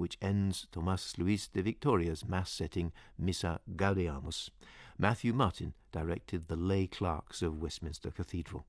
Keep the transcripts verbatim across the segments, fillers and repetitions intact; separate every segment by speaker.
Speaker 1: which ends Tomás Luis de Victoria's mass-setting Missa Gaudeamus. Matthew Martin directed the lay clerks of Westminster Cathedral.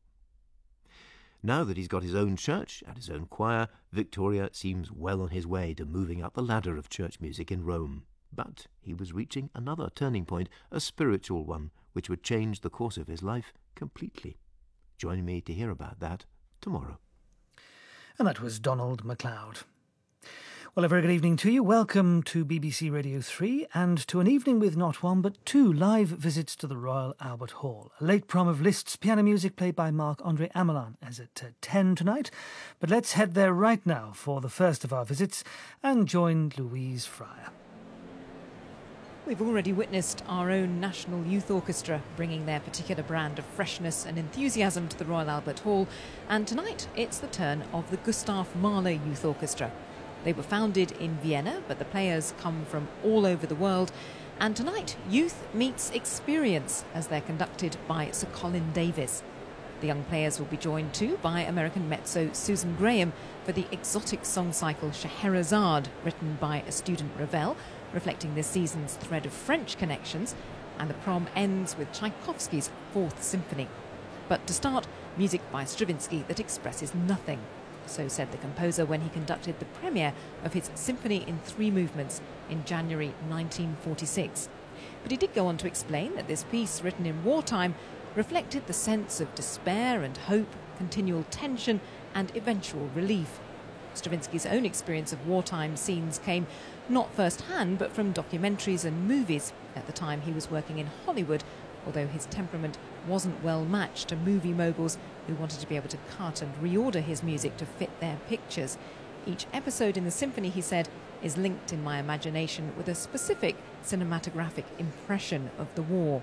Speaker 1: Now that he's got his own church and his own choir, Victoria seems well on his way to moving up the ladder of church music in Rome. But he was reaching another turning point, a spiritual one, which would change the course of his life completely. Join me to hear about that tomorrow.
Speaker 2: And that was Donald MacLeod. Well, a very good evening to you. Welcome to B B C Radio three and to an evening with not one but two live visits to the Royal Albert Hall. A late prom of Liszt's piano music played by Marc-André Amelin is at uh, ten tonight. But let's head there right now for the first of our visits and join Louise Fryer.
Speaker 3: We've already witnessed our own National Youth Orchestra bringing their particular brand of freshness and enthusiasm to the Royal Albert Hall, and tonight it's the turn of the Gustav Mahler Youth Orchestra. They were founded in Vienna, but the players come from all over the world, and tonight youth meets experience as they're conducted by Sir Colin Davis. The young players will be joined too by American mezzo Susan Graham for the exotic song cycle Scheherazade, written by a student Ravel, reflecting this season's thread of French connections, and the prom ends with Tchaikovsky's Fourth Symphony. But to start, music by Stravinsky that expresses nothing. So said the composer when he conducted the premiere of his Symphony in Three Movements in January nineteen forty-six. But he did go on to explain that this piece, written in wartime, reflected the sense of despair and hope, continual tension and eventual relief. Stravinsky's own experience of wartime scenes came not first-hand but from documentaries and movies. At the time he was working in Hollywood, although his temperament wasn't well matched to movie moguls who wanted to be able to cut and reorder his music to fit their pictures. Each episode in the symphony, he said, is linked in my imagination with a specific cinematographic impression of the war.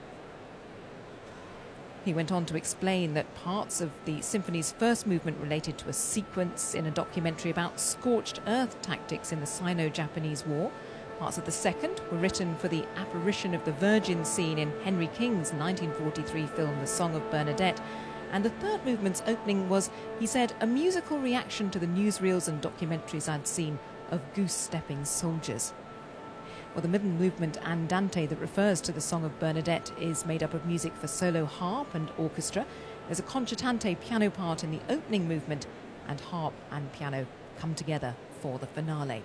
Speaker 3: He went on to explain that parts of the symphony's first movement related to a sequence in a documentary about scorched earth tactics in the Sino-Japanese War. Parts of the second were written for the apparition of the Virgin scene in Henry King's nineteen forty-three film The Song of Bernadette. And the third movement's opening was, he said, a musical reaction to the newsreels and documentaries I'd seen of goose-stepping soldiers. Well, the middle movement Andante that refers to the Song of Bernadette is made up of music for solo harp and orchestra. There's a concertante piano part in the opening movement, and harp and piano come together for the finale.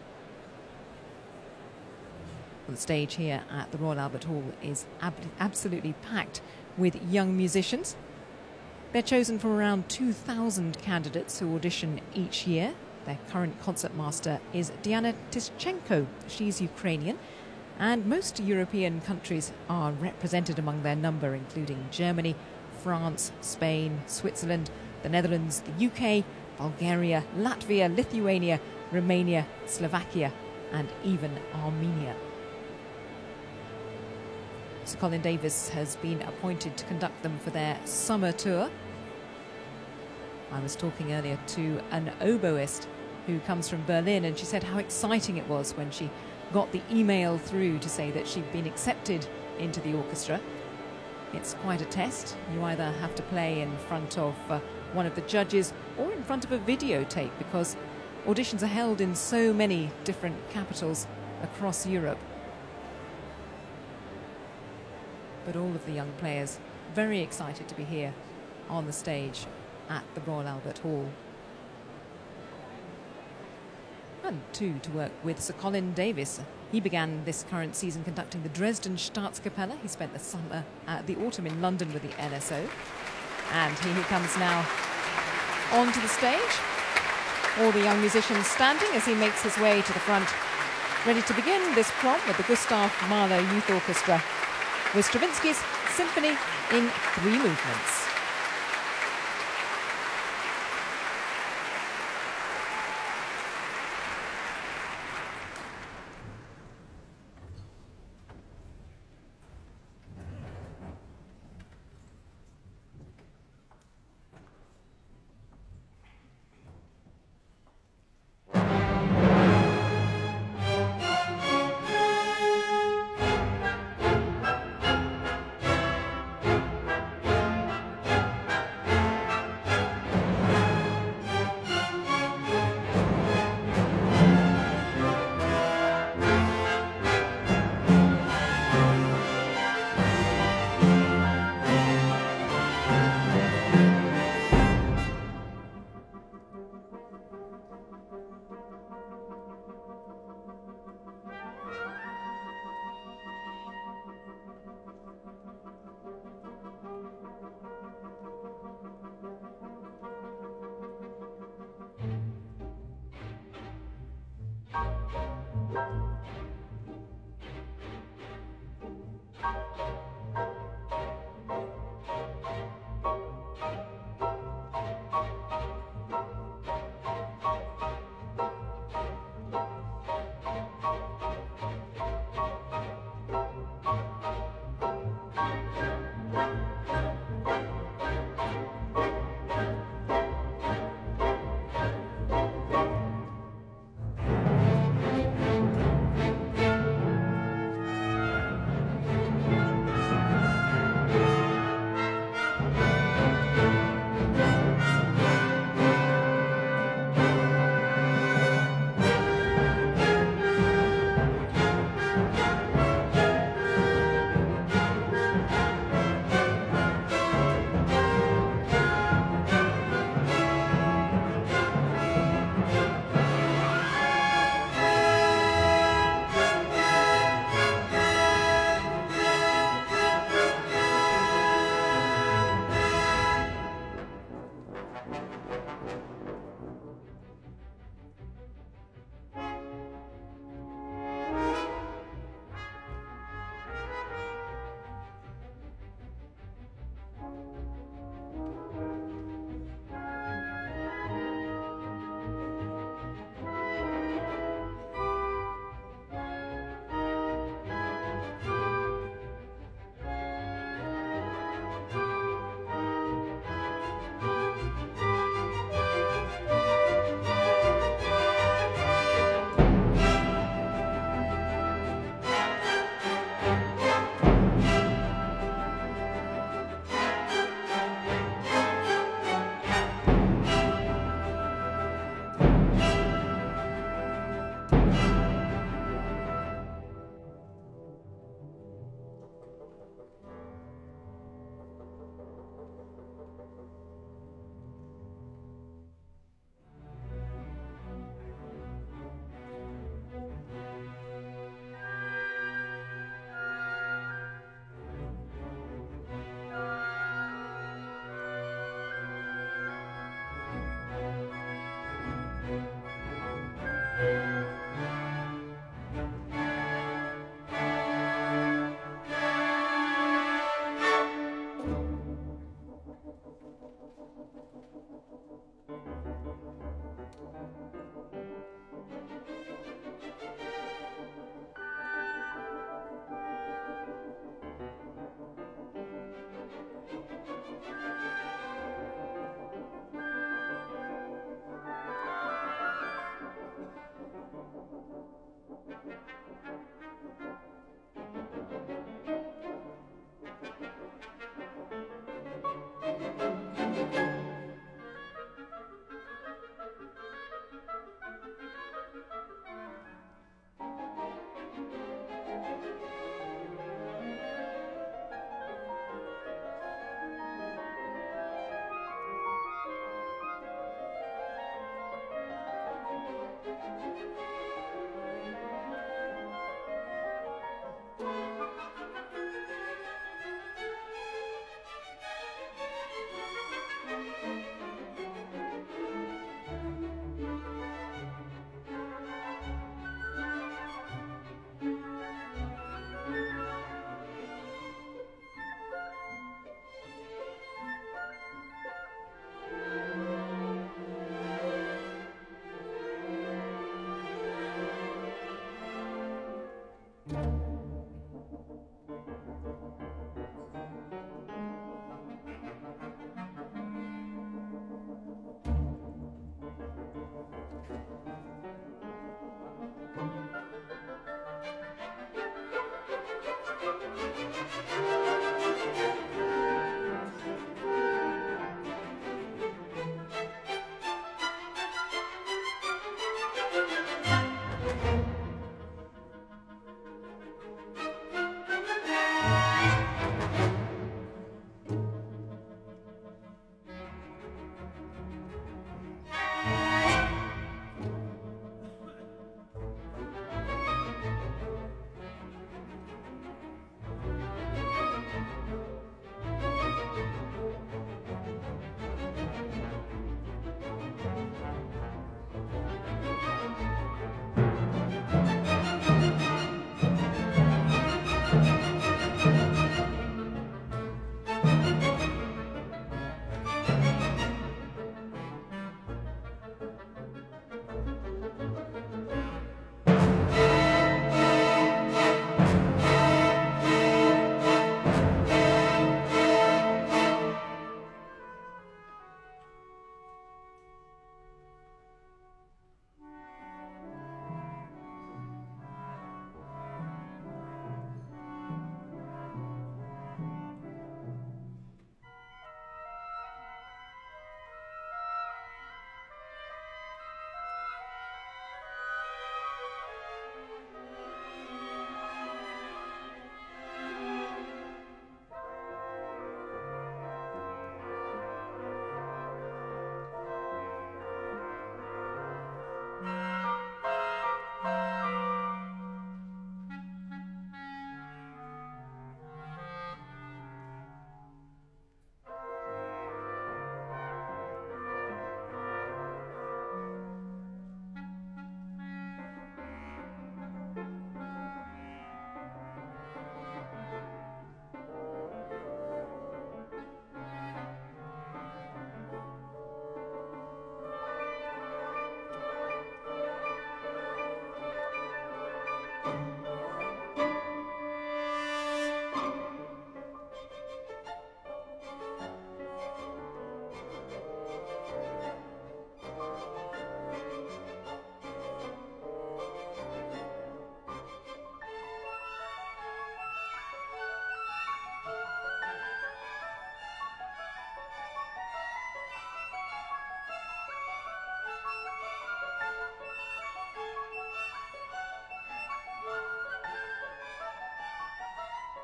Speaker 3: Well, the stage here at the Royal Albert Hall is ab- absolutely packed with young musicians. They're chosen from around two thousand candidates who audition each year. Their current concertmaster is Diana Tischenko. She's Ukrainian. And most European countries are represented among their number, including Germany, France, Spain, Switzerland, the Netherlands, the U K, Bulgaria, Latvia, Lithuania, Romania, Slovakia, and even Armenia. Sir Colin Davis has been appointed to conduct them for their summer tour. I was talking earlier to an oboist who comes from Berlin, and she said how exciting it was when she got the email through to say that she'd been accepted into the orchestra. It's quite a test. You either have to play in front of uh, one of the judges or in front of a videotape, because auditions are held in so many different capitals across Europe. But all of the young players very excited to be here on the stage at the Royal Albert Hall. And too, to work with Sir Colin Davis. He began this current season conducting the Dresden Staatskapelle. He spent the summer, uh, the autumn in London with the N S O. And here he comes now onto the stage. All the young musicians standing as he makes his way to the front, ready to begin this prom with the Gustav Mahler Youth Orchestra with Stravinsky's Symphony in Three Movements.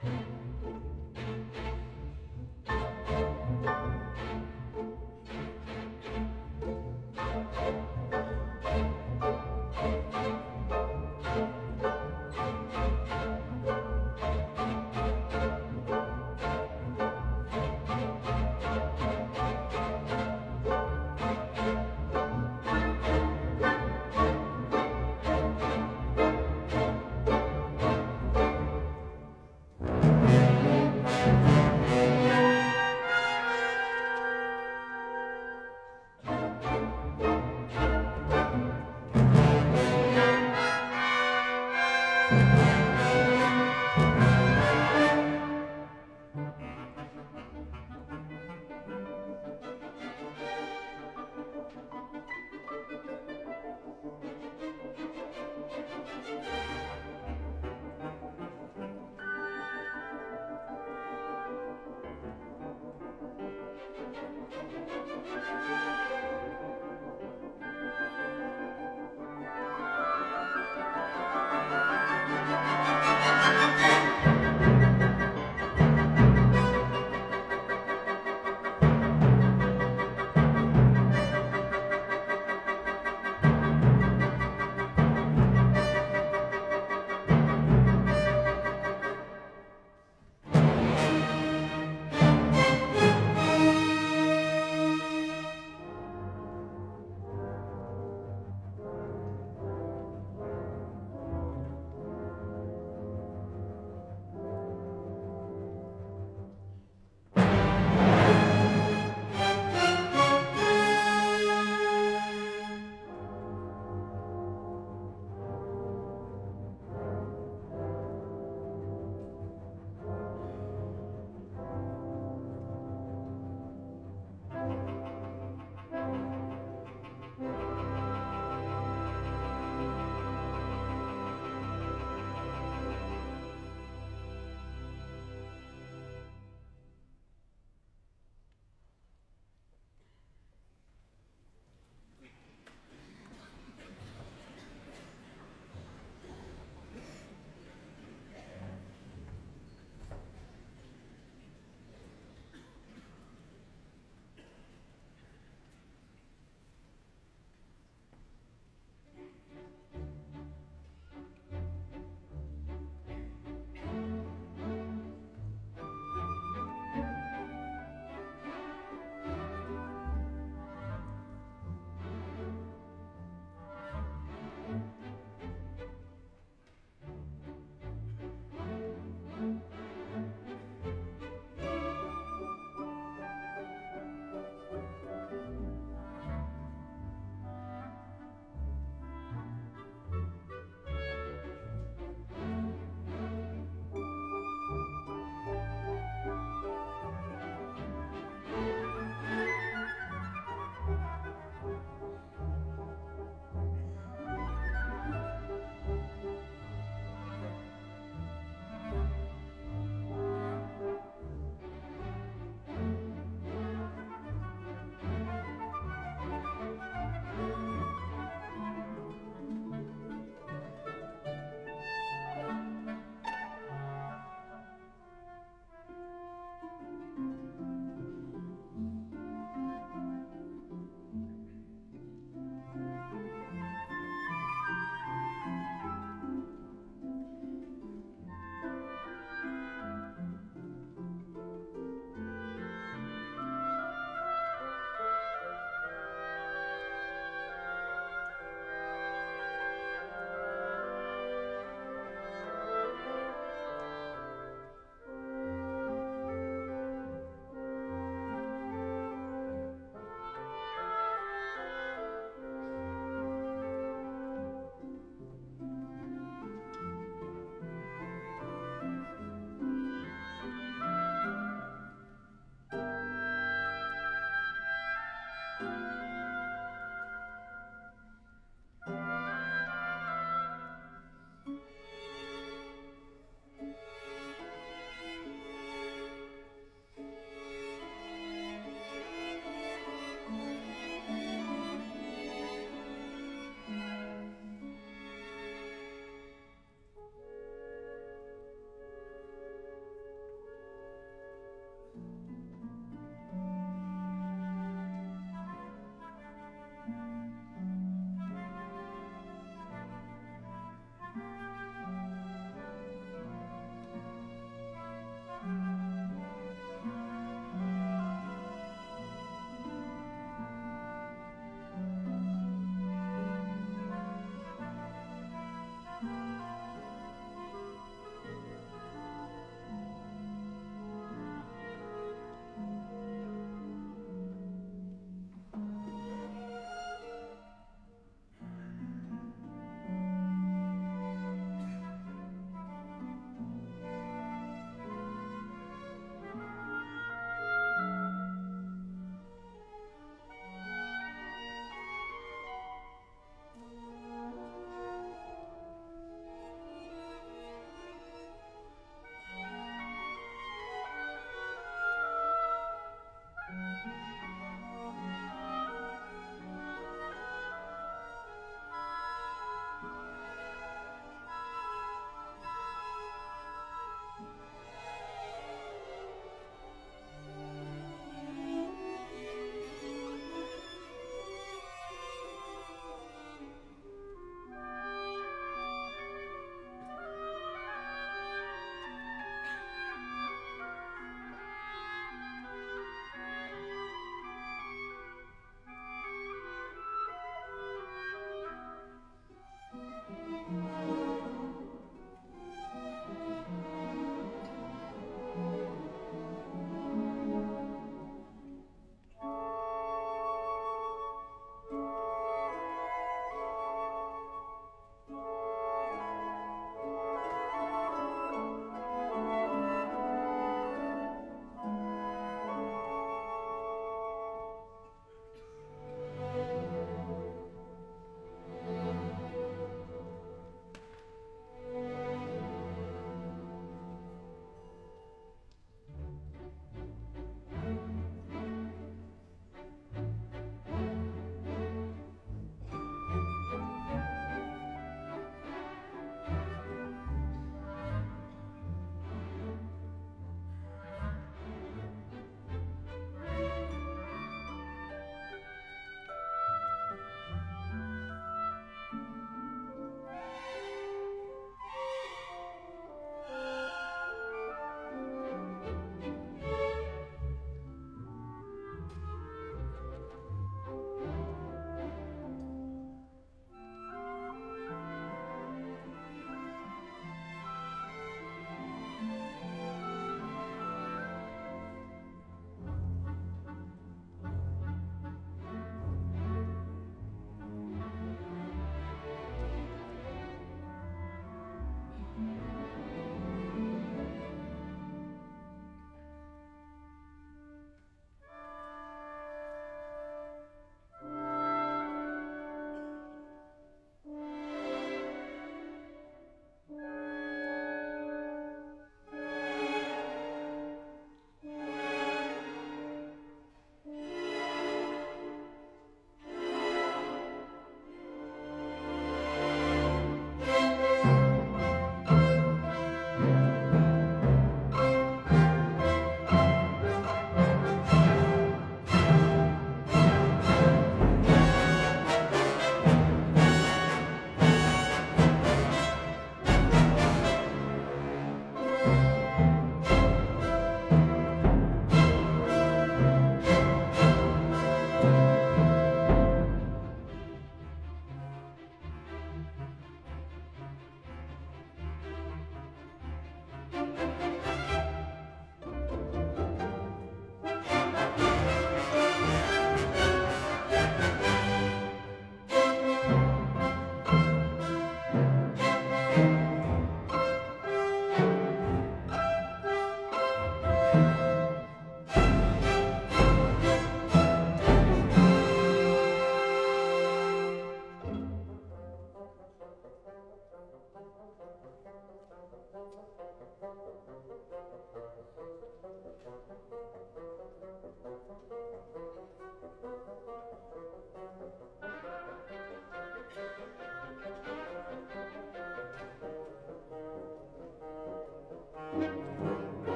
Speaker 2: Thank you.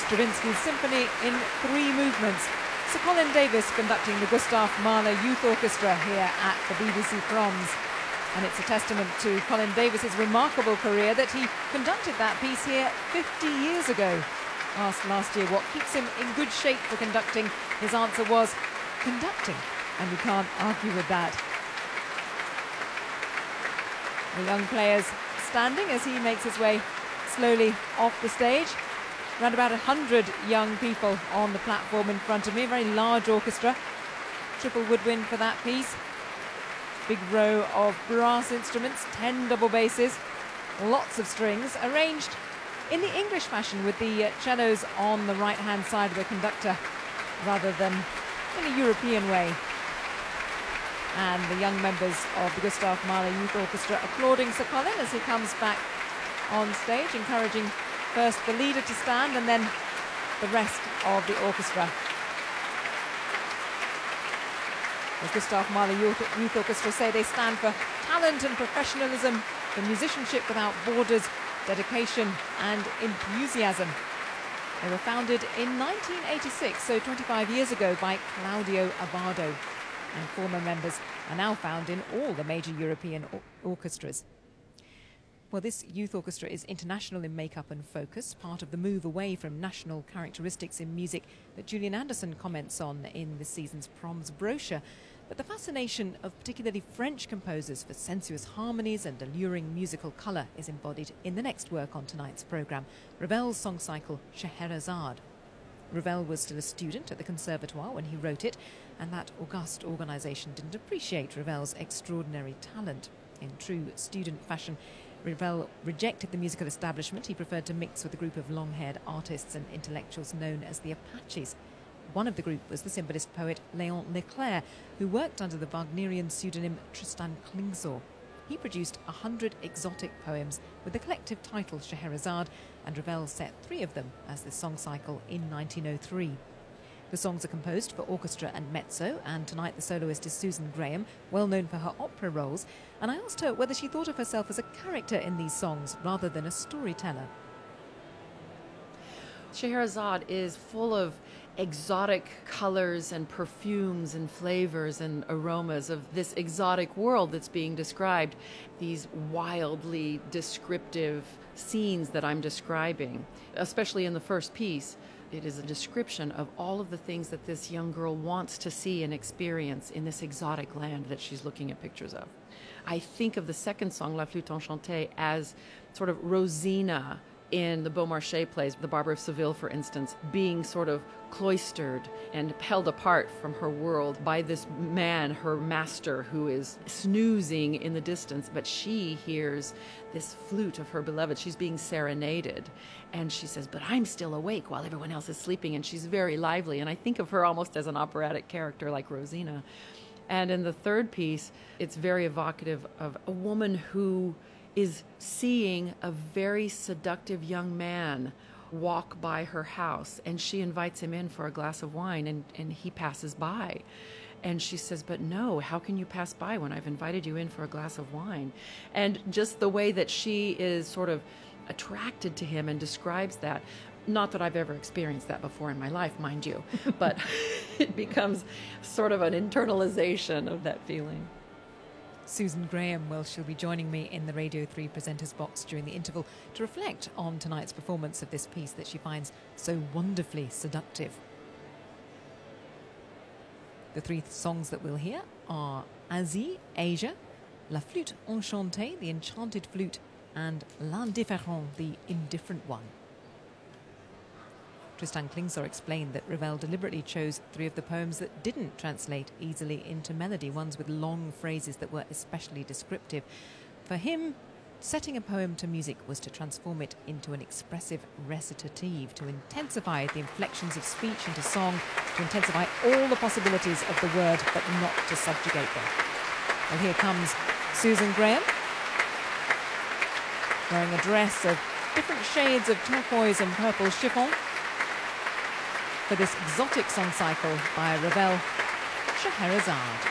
Speaker 3: Stravinsky's symphony in three movements. Sir Colin Davis conducting the Gustav Mahler Youth Orchestra here at the B B C Proms. And it's a testament to Colin Davis's remarkable career that he conducted that piece here fifty years ago. Asked last year what keeps him in good shape for conducting, his answer was conducting, and we can't argue with that. The young players standing as he makes his way slowly off the stage. Around about one hundred young people on the platform in front of me, a very large orchestra. Triple woodwind for that piece. Big row of brass instruments, ten double basses, lots of strings, arranged in the English fashion with the uh, cellos on the right-hand side of the conductor rather than in a European way. And the young members of the Gustav Mahler Youth Orchestra applauding Sir Colin as he comes back on stage, encouraging first the leader to stand and then the rest of the orchestra. As Gustav Mahler Youth, Youth Orchestra say, they stand for talent and professionalism, for musicianship without borders, dedication and enthusiasm. They were founded in nineteen eighty-six, so twenty-five years ago, by Claudio Abbado. And former members are now found in all the major European or orchestras. Well, this youth orchestra is international in makeup and focus, part of the move away from national characteristics in music that Julian Anderson comments on in this season's Proms brochure. But the fascination of particularly French composers for sensuous harmonies and alluring musical colour is embodied in the next work on tonight's programme, Ravel's song cycle Scheherazade. Ravel was still a student at the Conservatoire when he wrote it, and that august organisation didn't appreciate Ravel's extraordinary talent. In true student fashion, Ravel rejected the musical establishment. He preferred to mix with a group of long-haired artists and intellectuals known as the Apaches. One of the group was the symbolist poet Léon Leclerc, who worked under the Wagnerian pseudonym Tristan Klingsor. He produced a hundred exotic poems with the collective title Scheherazade, and Ravel set three of them as the song cycle in nineteen oh three. The songs are composed for orchestra and mezzo, and tonight the soloist is Susan Graham, well known for her opera roles, and I asked her whether she thought of herself as a character in these songs rather than a storyteller.
Speaker 4: Scheherazade is full of exotic colors and perfumes and flavors and aromas of this exotic world that's being described, these wildly descriptive scenes that I'm describing, especially in the first piece. It is a description of all of the things that this young girl wants to see and experience in this exotic land that she's looking at pictures of. I think of the second song, La Flûte Enchantée, as sort of Rosina in the Beaumarchais plays, The Barber of Seville, for instance, being sort of cloistered and held apart from her world by this man, her master, who is snoozing in the distance, but she hears this flute of her beloved. She's being serenaded, and she says, but I'm still awake while everyone else is sleeping, and she's very lively, and I think of her almost as an operatic character like Rosina. And in the third piece, it's very evocative of a woman who is seeing a very seductive young man walk by her house, and she invites him in for a glass of wine, and, and he passes by. And she says, but no, how can you pass by when I've invited you in for a glass of wine? And just the way that she is sort of attracted to him and describes that, not that I've ever experienced that before in my life, mind you, but it becomes sort of an internalization of that feeling.
Speaker 3: Susan Graham, well, she'll be joining me in the Radio three presenters box during the interval to reflect on tonight's performance of this piece that she finds so wonderfully seductive. The three songs that we'll hear are Asie, Asia, La Flûte Enchantée, the enchanted flute, and L'Indifférent, the indifferent one. Tristan Klingsor explained that Ravel deliberately chose three of the poems that didn't translate easily into melody, ones with long phrases that were especially descriptive. For him, setting a poem to music was to transform it into an expressive recitative, to intensify the inflections of speech into song, to intensify all the possibilities of the word, but not to subjugate them. Well, here comes Susan Graham, wearing a dress of different shades of turquoise and purple chiffon, for this exotic song cycle by Ravel, Scheherazade.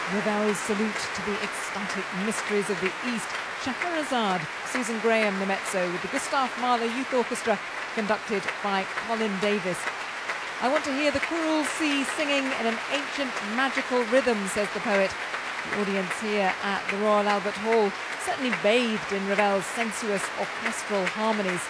Speaker 3: Ravel's salute to the ecstatic mysteries of the East. Scheherazade, Susan Graham, the mezzo, with the Gustav Mahler Youth Orchestra, conducted by Colin Davis. I want to hear the coral sea singing in an ancient magical rhythm, says the poet. The audience here at the Royal Albert Hall certainly bathed in Ravel's sensuous orchestral harmonies.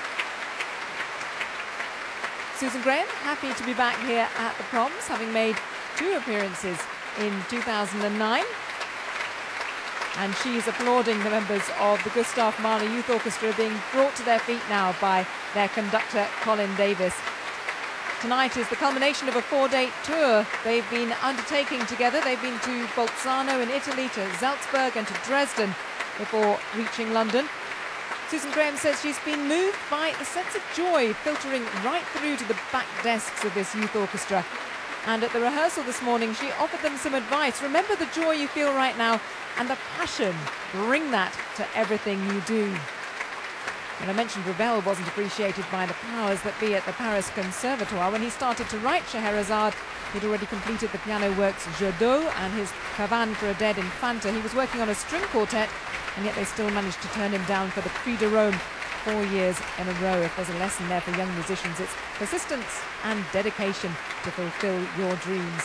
Speaker 3: Susan Graham, happy to be back here at the Proms, having made two appearances in two thousand nine. And she's applauding the members of the Gustav Mahler Youth Orchestra being brought to their feet now by their conductor, Colin Davis. Tonight is the culmination of a four-day tour they've been undertaking together. They've been to Bolzano in Italy, to Salzburg and to Dresden before reaching London. Susan Graham says she's been moved by the sense of joy filtering right through to the back desks of this youth orchestra. And at the rehearsal this morning, she offered them some advice. Remember the joy you feel right now and the passion. Bring that to everything you do. And I mentioned Ravel wasn't appreciated by the powers that be at the Paris Conservatoire. When he started to write Scheherazade, he'd already completed the piano works Jodot and his Pavane for a Dead Infanta. He was working on a string quartet, and yet they still managed to turn him down for the Prix de Rome four years in a row. If there's a lesson there for young musicians, it's persistence and dedication to fulfill your dreams.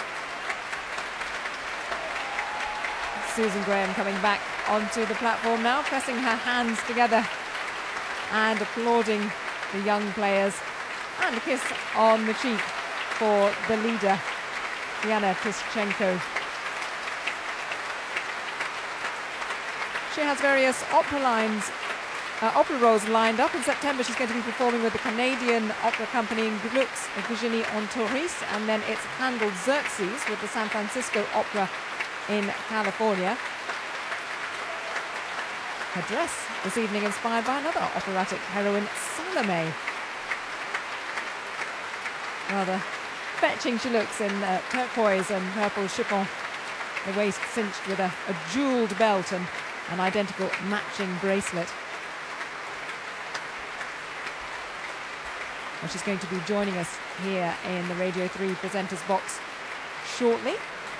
Speaker 3: Susan Graham coming back onto the platform now, pressing her hands together and applauding the young players, and a kiss on the cheek for the leader, Diana Tischenko. She has various opera lines, uh, opera roles lined up. In September she's going to be performing with the Canadian opera company Gluck's Virginie Ontouris, and then it's Handel Xerxes with the San Francisco Opera in California. Her dress this evening inspired by another operatic heroine, Salome. Rather fetching she looks in uh, turquoise and purple chiffon, the waist cinched with a, a jewelled belt and an identical matching bracelet. Well, she's going to be joining us here in the Radio three presenters box shortly.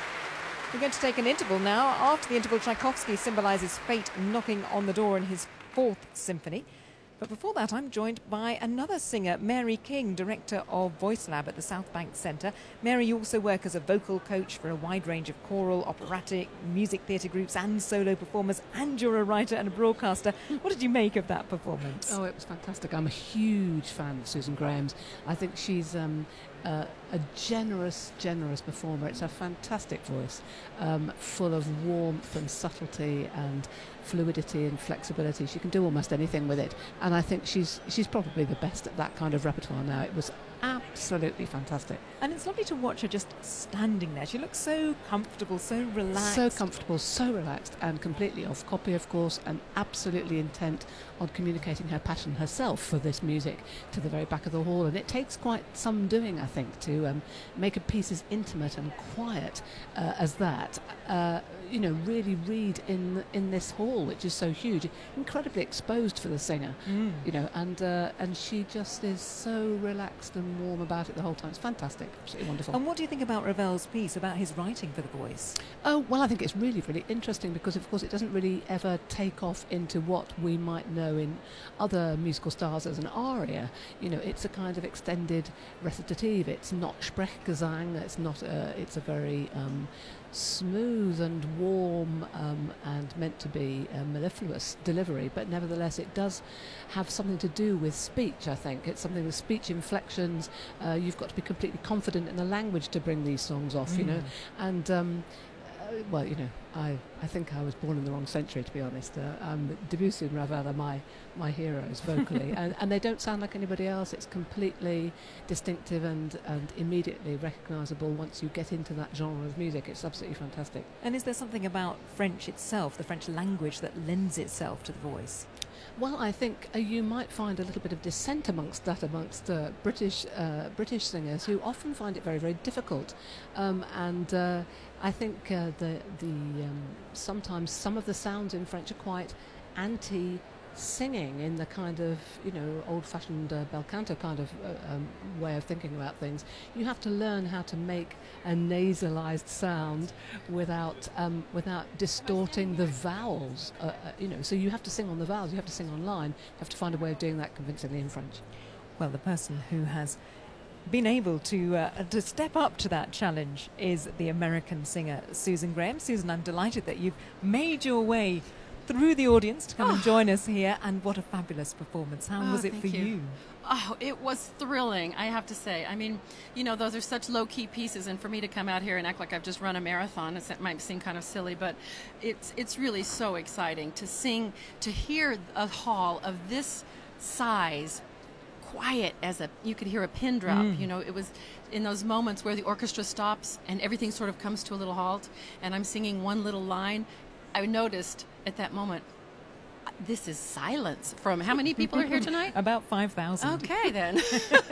Speaker 3: We're going to take an interval now. After the interval, Tchaikovsky symbolises fate knocking on the door in his fourth symphony. But before that, I'm joined by another singer, Mary King, director of Voice Lab at the South Bank Centre. Mary, you also work as a vocal coach for a wide range of choral, operatic, music theatre groups and solo performers, and you're a writer and a broadcaster. What did you make of that performance?
Speaker 5: Oh, it was fantastic. I'm a huge fan of Susan Graham's. I think she's um, uh, a generous, generous performer. It's a fantastic voice, um, full of warmth and subtlety and fluidity and flexibility. She can do almost anything with it, and I think she's she's probably the best at that kind of repertoire now. It was absolutely fantastic.
Speaker 3: And it's lovely to watch her just standing there. She looks so comfortable, so relaxed.
Speaker 5: So comfortable, so relaxed, and completely off copy, of course, and absolutely intent on communicating her passion herself for this music to the very back of the hall. And it takes quite some doing, I think, to um, make a piece as intimate and quiet uh, as that. Uh, you know, really read in in this hall, which is so huge, incredibly exposed for the singer. Mm. You know, and uh, and she just is so relaxed and warm about it the whole time. It's fantastic, absolutely wonderful.
Speaker 3: And what do you think about Ravel's piece, about his writing for the voice?
Speaker 5: Oh, well, I think it's really, really interesting because, of course, it doesn't really ever take off into what we might know in other musical styles as an aria. You know, it's a kind of extended recitative. It's not Sprechgesang. It's not. A, it's a very um, smooth and warm um, and meant to be a mellifluous delivery, but nevertheless it does have something to do with speech. I think it's something with speech inflections. Uh, you've got to be completely confident in the language to bring these songs off, mm. you know, and um, uh, well, you know, I, I think I was born in the wrong century, to be honest. Uh, um, Debussy and Ravel are my, my heroes vocally, and, and they don't sound like anybody else. It's completely distinctive and, and immediately recognisable once you get into that genre of music. It's absolutely fantastic.
Speaker 3: And is there something about French itself, the French language, that lends itself to the voice?
Speaker 5: Well, I think uh, you might find a little bit of dissent amongst that amongst uh, British uh, British singers who often find it very, very difficult, um, and uh, I think uh, the the um, sometimes some of the sounds in French are quite anti singing in the kind of, you know, old-fashioned uh, bel canto kind of uh, um, way of thinking about things. You have to learn how to make a nasalized sound without um, without distorting the vowels. Uh, uh, you know, so you have to sing on the vowels. You have to sing on line. You have to find a way of doing that convincingly in French.
Speaker 3: Well, the person who has been able to uh, to step up to that challenge is the American singer Susan Graham. Susan, I'm delighted that you've made your way through the audience to come oh. and join us here, and what a fabulous performance. How oh, was it for you? you?
Speaker 4: Oh, it was thrilling, I have to say. I mean, you know, those are such low-key pieces, and for me to come out here and act like I've just run a marathon, it might seem kind of silly, but it's it's really so exciting to sing, to hear a hall of this size, quiet as a, you could hear a pin drop. Mm. You know, it was in those moments where the orchestra stops and everything sort of comes to a little halt, and I'm singing one little line. I noticed at that moment, this is silence from how many people are here tonight?
Speaker 3: About five thousand.
Speaker 4: Okay, then.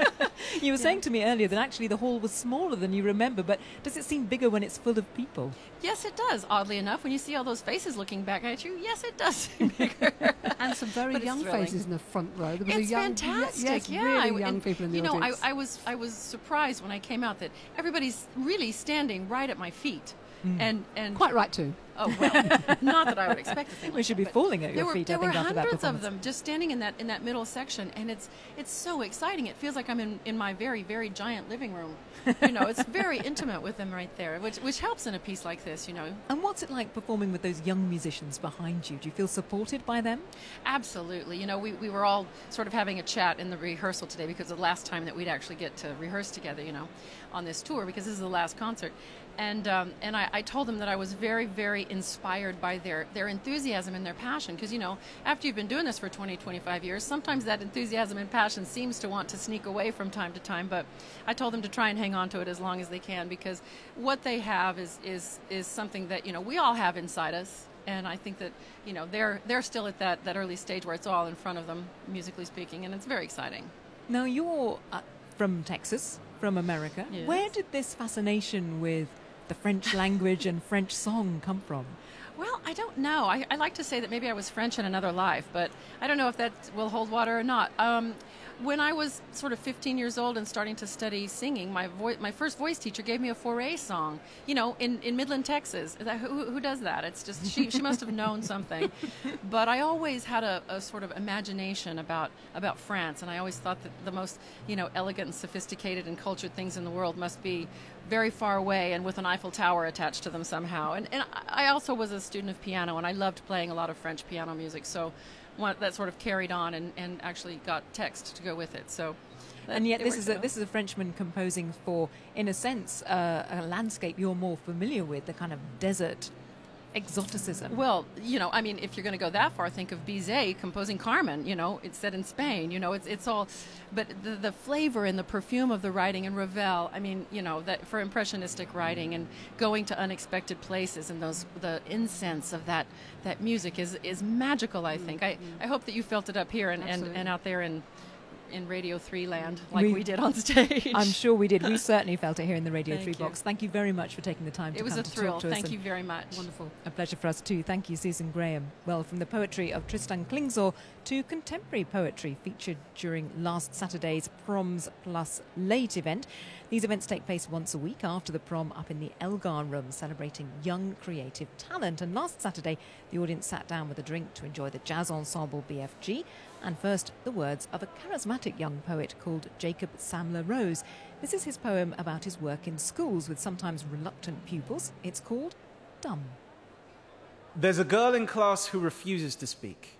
Speaker 3: You were saying yeah. to me earlier that actually the hall was smaller than you remember, but does it seem bigger when it's full of people?
Speaker 4: Yes, it does, oddly enough. When you see all those faces looking back at you, yes, it does seem bigger.
Speaker 5: And some very
Speaker 4: but
Speaker 5: young faces in the front row. There was
Speaker 4: it's
Speaker 5: a young,
Speaker 4: fantastic,
Speaker 5: yes,
Speaker 4: yeah.
Speaker 5: really
Speaker 4: I,
Speaker 5: young people in the
Speaker 4: you know,
Speaker 5: audience.
Speaker 4: I, I, was, I was surprised when I came out that everybody's really standing right at my feet.
Speaker 5: Mm.
Speaker 4: And, and
Speaker 5: quite right too.
Speaker 4: Oh well, not that I would expect a thing.
Speaker 3: We
Speaker 4: like
Speaker 3: should
Speaker 4: that,
Speaker 3: be falling at your
Speaker 4: were,
Speaker 3: feet.
Speaker 4: There
Speaker 3: I think
Speaker 4: were
Speaker 3: after that
Speaker 4: hundreds
Speaker 3: performance.
Speaker 4: of them just standing in that in that middle section, and it's it's so exciting. It feels like I'm in, in my very very giant living room. You know, it's very intimate with them right there, which which helps in a piece like this. You know.
Speaker 3: And what's it like performing with those young musicians behind you? Do you feel supported by them?
Speaker 4: Absolutely. You know, we we were all sort of having a chat in the rehearsal today because the last time that we'd actually get to rehearse together. You know, on this tour because this is the last concert. And um, and I, I told them that I was very, very inspired by their, their enthusiasm and their passion. Because, you know, after you've been doing this for twenty, twenty-five years, sometimes that enthusiasm and passion seems to want to sneak away from time to time. But I told them to try and hang on to it as long as they can, because what they have is, is, is something that, you know, we all have inside us. And I think that, you know, they're, they're still at that, that early stage where it's all in front of them, musically speaking. And it's very exciting.
Speaker 3: Now, you're uh, from Texas, from America.
Speaker 4: Yes.
Speaker 3: Where did this fascination with the French language and French song come from?
Speaker 4: Well, I don't know. I, I like to say that maybe I was French in another life, but I don't know if that will hold water or not. Um, when I was sort of fifteen years old and starting to study singing, my vo- my first voice teacher gave me a Fauré song, you know, in, in Midland, Texas. That, who, who does that? It's just, she, she must have known something. But I always had a, a sort of imagination about, about France, and I always thought that the most, you know, elegant and sophisticated and cultured things in the world must be very far away and with an Eiffel Tower attached to them somehow. And, and I also was a student of piano, and I loved playing a lot of French piano music, so one, that sort of carried on and, and actually got text to go with it. So, that,
Speaker 3: and yet this is a,
Speaker 4: well.
Speaker 3: this is a Frenchman composing for, in a sense, uh, a landscape you're more familiar with, the kind of desert exoticism.
Speaker 4: Well, you know, I mean, if you're going to go that far, think of Bizet composing Carmen. You know, it's set in Spain. You know, it's it's all, but the the flavor and the perfume of the writing, and Ravel. I mean, you know, that for impressionistic writing and going to unexpected places, and those the incense of that that music is is magical. I think. Mm-hmm. I I hope that you felt it up here and, and, and out there in. in Radio three land, like we, we did on stage.
Speaker 3: I'm sure we did. We certainly felt it here in the Radio
Speaker 4: Thank
Speaker 3: three
Speaker 4: you.
Speaker 3: box. Thank you very much for taking the time to
Speaker 4: it
Speaker 3: come
Speaker 4: was a
Speaker 3: to
Speaker 4: thrill.
Speaker 3: talk to us.
Speaker 4: Thank you very much.
Speaker 5: Wonderful.
Speaker 3: A pleasure for us too. Thank you, Susan Graham. Well, from the poetry of Tristan Klingsor to contemporary poetry featured during last Saturday's Proms Plus Late event. These events take place once a week after the prom up in the Elgar Room, celebrating young creative talent. And last Saturday, the audience sat down with a drink to enjoy the jazz ensemble B F G. And first, the words of a charismatic young poet called Jacob Samler Rose. This is his poem about his work in schools with sometimes reluctant pupils. It's called Dumb.
Speaker 6: There's a girl in class who refuses to speak.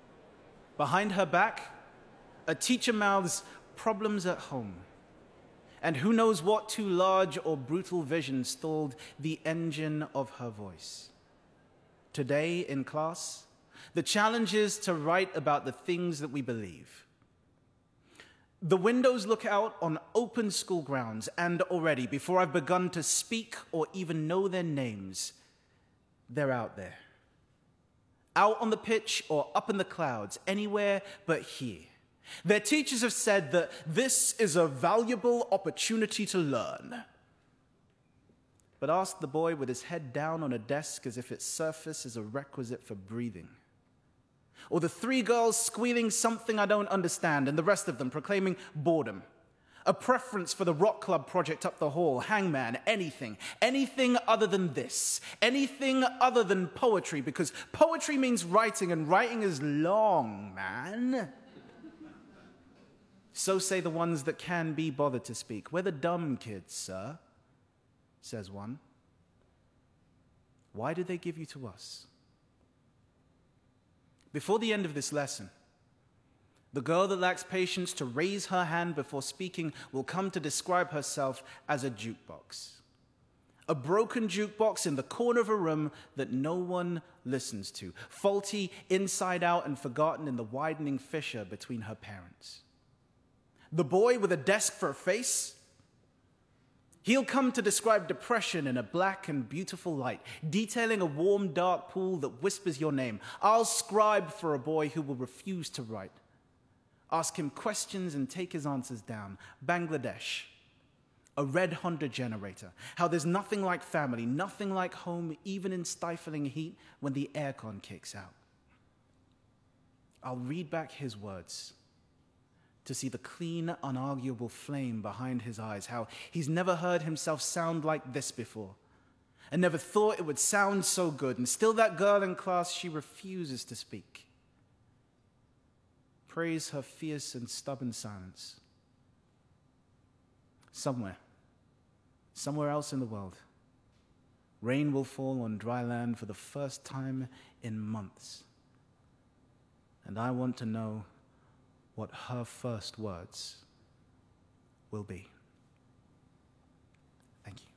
Speaker 6: Behind her back, a teacher mouths problems at home. And who knows what too large or brutal vision stalled the engine of her voice. Today in class, the challenge is to write about the things that we believe. The windows look out on open school grounds, and already, before I've begun to speak or even know their names, they're out there. Out on the pitch or up in the clouds, anywhere but here. Their teachers have said that this is a valuable opportunity to learn. But ask the boy with his head down on a desk as if its surface is a requisite for breathing. Or the three girls squealing something I don't understand and the rest of them proclaiming boredom. A preference for the rock club project up the hall, hangman, anything. Anything other than this. Anything other than poetry, because poetry means writing, and writing is long, man. So say the ones that can be bothered to speak. We're the dumb kids, sir, says one. Why did they give you to us? Before the end of this lesson, the girl that lacks patience to raise her hand before speaking will come to describe herself as a jukebox. A broken jukebox in the corner of a room that no one listens to. Faulty inside out and forgotten in the widening fissure between her parents. The boy with a desk for a face, he'll come to describe depression in a black and beautiful light, detailing a warm, dark pool that whispers your name. I'll scribe for a boy who will refuse to write. Ask him questions and take his answers down. Bangladesh, a red Honda generator. How there's nothing like family, nothing like home, even in stifling heat when the aircon kicks out. I'll read back his words to see the clean, unarguable flame behind his eyes, how he's never heard himself sound like this before, and never thought it would sound so good, and still that girl in class, she refuses to speak. Praise her fierce and stubborn silence. Somewhere, somewhere else in the world, rain will fall on dry land for the first time in months. And I want to know what her first words will be. Thank you.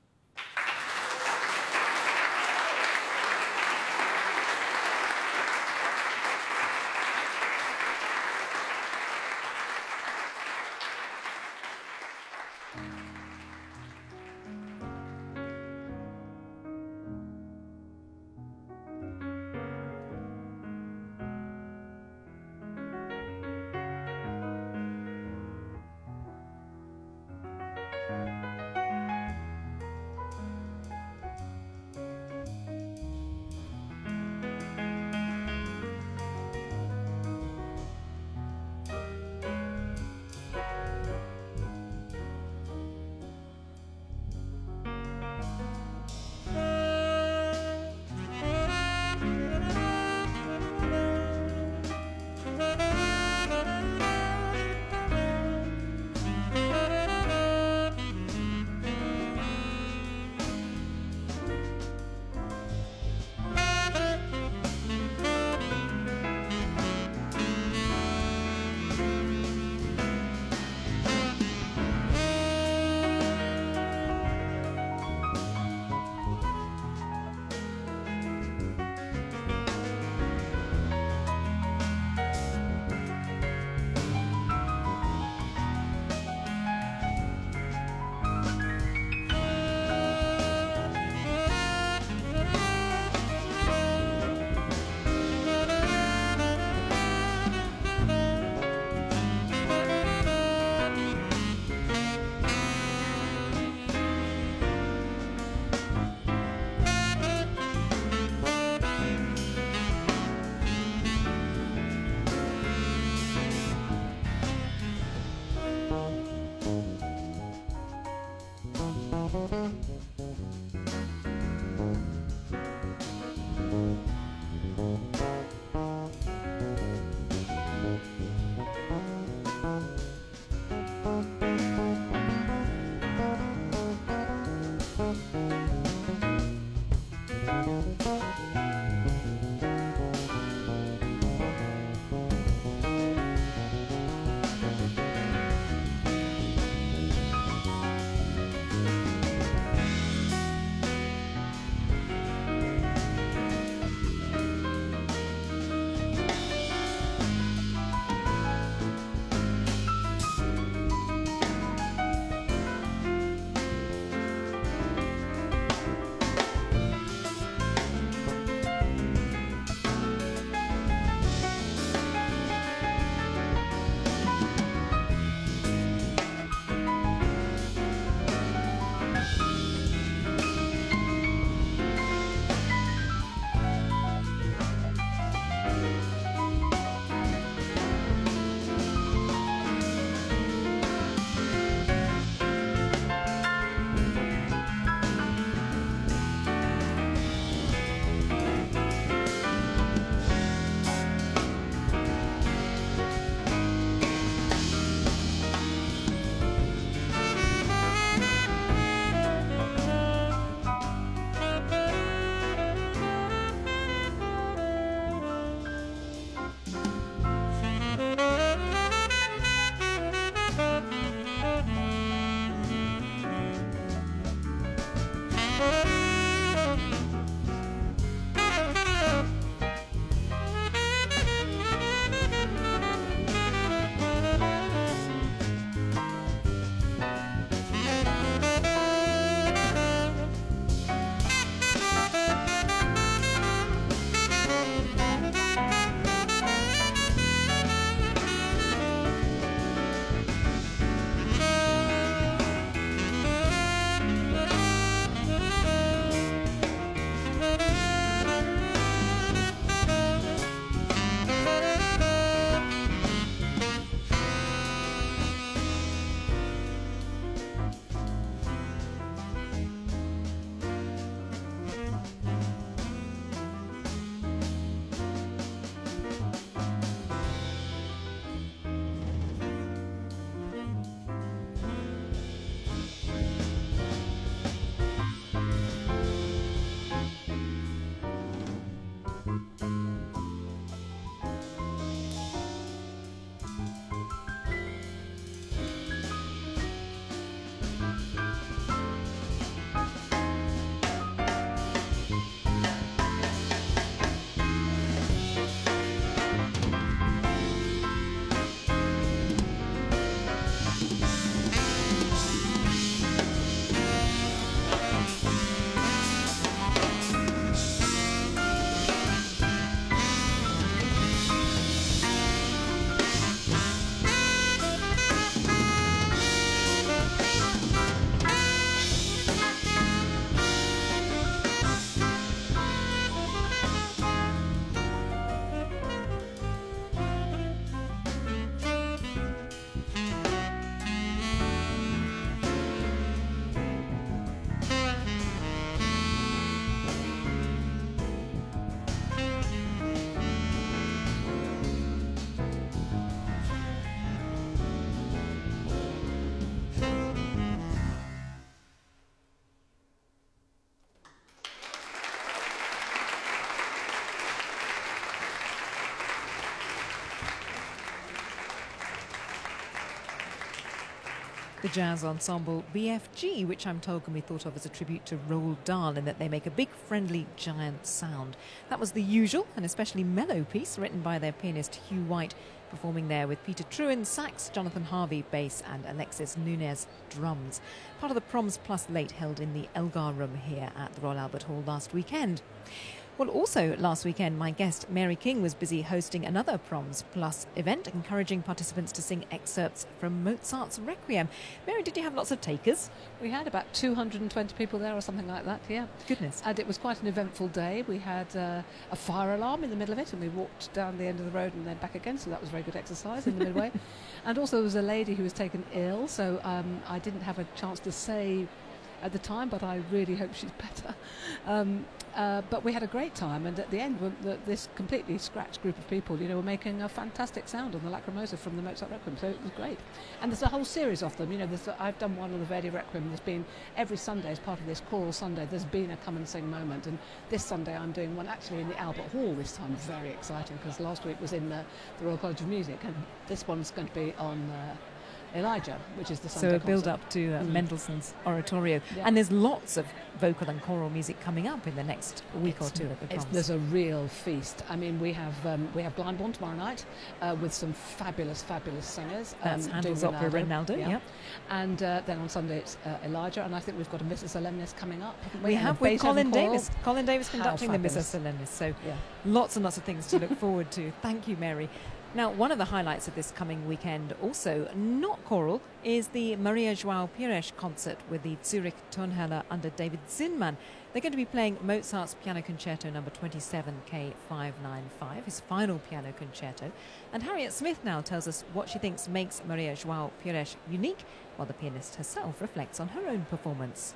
Speaker 3: The jazz ensemble B F G, which I'm told can be thought of as a tribute to Roald Dahl in that they make a big, friendly, giant sound. That was the usual and especially mellow piece written by their pianist Hugh White, performing there with Peter Trewin sax, Jonathan Harvey bass and Alexis Nunez drums. Part of the Proms Plus Late held in the Elgar Room here at the Royal Albert Hall last weekend. Well, also last weekend, my guest Mary King was busy hosting another Proms Plus event, encouraging participants to sing excerpts from Mozart's Requiem. Mary, did you have lots of takers?
Speaker 5: We had about two hundred twenty people there or something like that, yeah.
Speaker 3: Goodness.
Speaker 5: And it was quite an eventful day. We had uh, a fire alarm in the middle of it, and we walked down the end of the road and then back again, so that was very good exercise in the midway. And also there was a lady who was taken ill, so um, I didn't have a chance to say at the time, but I really hope she's better. Um, uh, but we had a great time, and at the end, the, this completely scratched group of people, you know, were making a fantastic sound on the Lacrimosa from the Mozart Requiem, so it was great. And there's a whole series of them, you know. There's, I've done one on the Verdi Requiem. There's been every Sunday as part of this choral Sunday. There's been a come and sing moment, and this Sunday I'm doing one actually in the Albert Hall this time. Very exciting because last week was in the, the Royal College of Music, and this one's going to be on Uh, Elijah, which is the Sunday
Speaker 3: So a build
Speaker 5: concert.
Speaker 3: up to uh,
Speaker 5: Mm.
Speaker 3: Mendelssohn's Oratorio.
Speaker 5: Yeah.
Speaker 3: And there's lots of vocal and choral music coming up in the next week
Speaker 5: It's-
Speaker 3: or two at the
Speaker 5: it's,
Speaker 3: Proms.
Speaker 5: there's a real feast. I mean, we have um, we have Glyndebourne tomorrow night uh, with some fabulous, fabulous singers.
Speaker 3: That's
Speaker 5: um,
Speaker 3: Handel's
Speaker 5: doing
Speaker 3: opera Rinaldo,
Speaker 5: yeah.
Speaker 3: yep.
Speaker 5: And uh, then on Sunday it's uh, Elijah, and I think we've got a Missa Solemnis coming up. haven't
Speaker 3: We
Speaker 5: And a
Speaker 3: have with
Speaker 5: Beethoven
Speaker 3: Colin
Speaker 5: choral.
Speaker 3: Davis. Colin Davis
Speaker 5: How
Speaker 3: conducting the Missa
Speaker 5: fabulous.
Speaker 3: Solemnis. So
Speaker 5: Yeah.
Speaker 3: lots and lots of things to look forward to. Thank you, Mary. Now, one of the highlights of this coming weekend, also not choral, is the Maria João Pires concert with the Zurich Tonhalle under David Zinman. They're going to be playing Mozart's Piano Concerto number twenty-seven K five ninety-five, his final piano concerto. And Harriet Smith now tells us what she thinks makes Maria João Pires unique, while the pianist herself reflects on her own performance.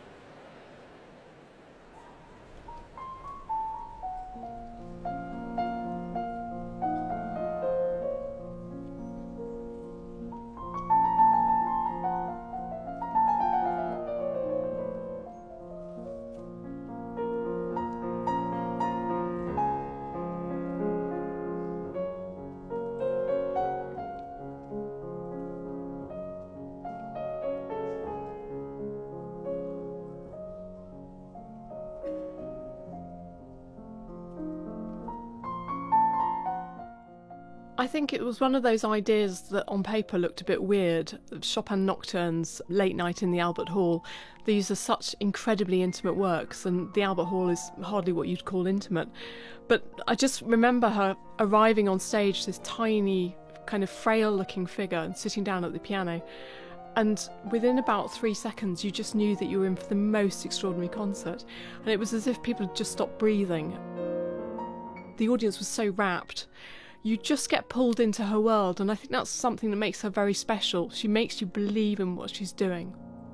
Speaker 7: I think it was one of those ideas that on paper looked a bit weird. Chopin Nocturnes, late night in the Albert Hall. These are such incredibly intimate works, and the Albert Hall is hardly what you'd call intimate. But I just remember her arriving on stage, this tiny, kind of frail-looking figure, and sitting down at the piano. And within about three seconds, you just knew that you were in for the most extraordinary concert. And it was as if people had just stopped breathing. The audience was so rapt. You just get pulled into her world, and I think that's something that makes her very special. She makes you believe in what she's doing.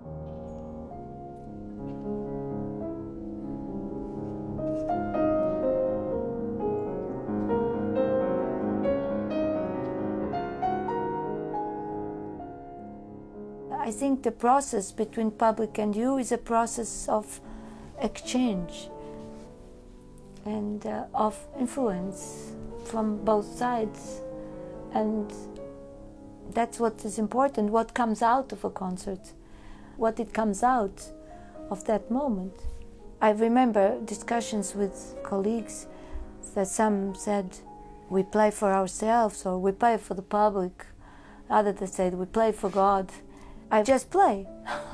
Speaker 8: I think the process between public and you is a process of exchange and uh, of influence from both sides, and that's what is important, what comes out of a concert, what it comes out of that moment. I remember discussions with colleagues that some said we play for ourselves or we play for the public, others that said we play for God. I just play.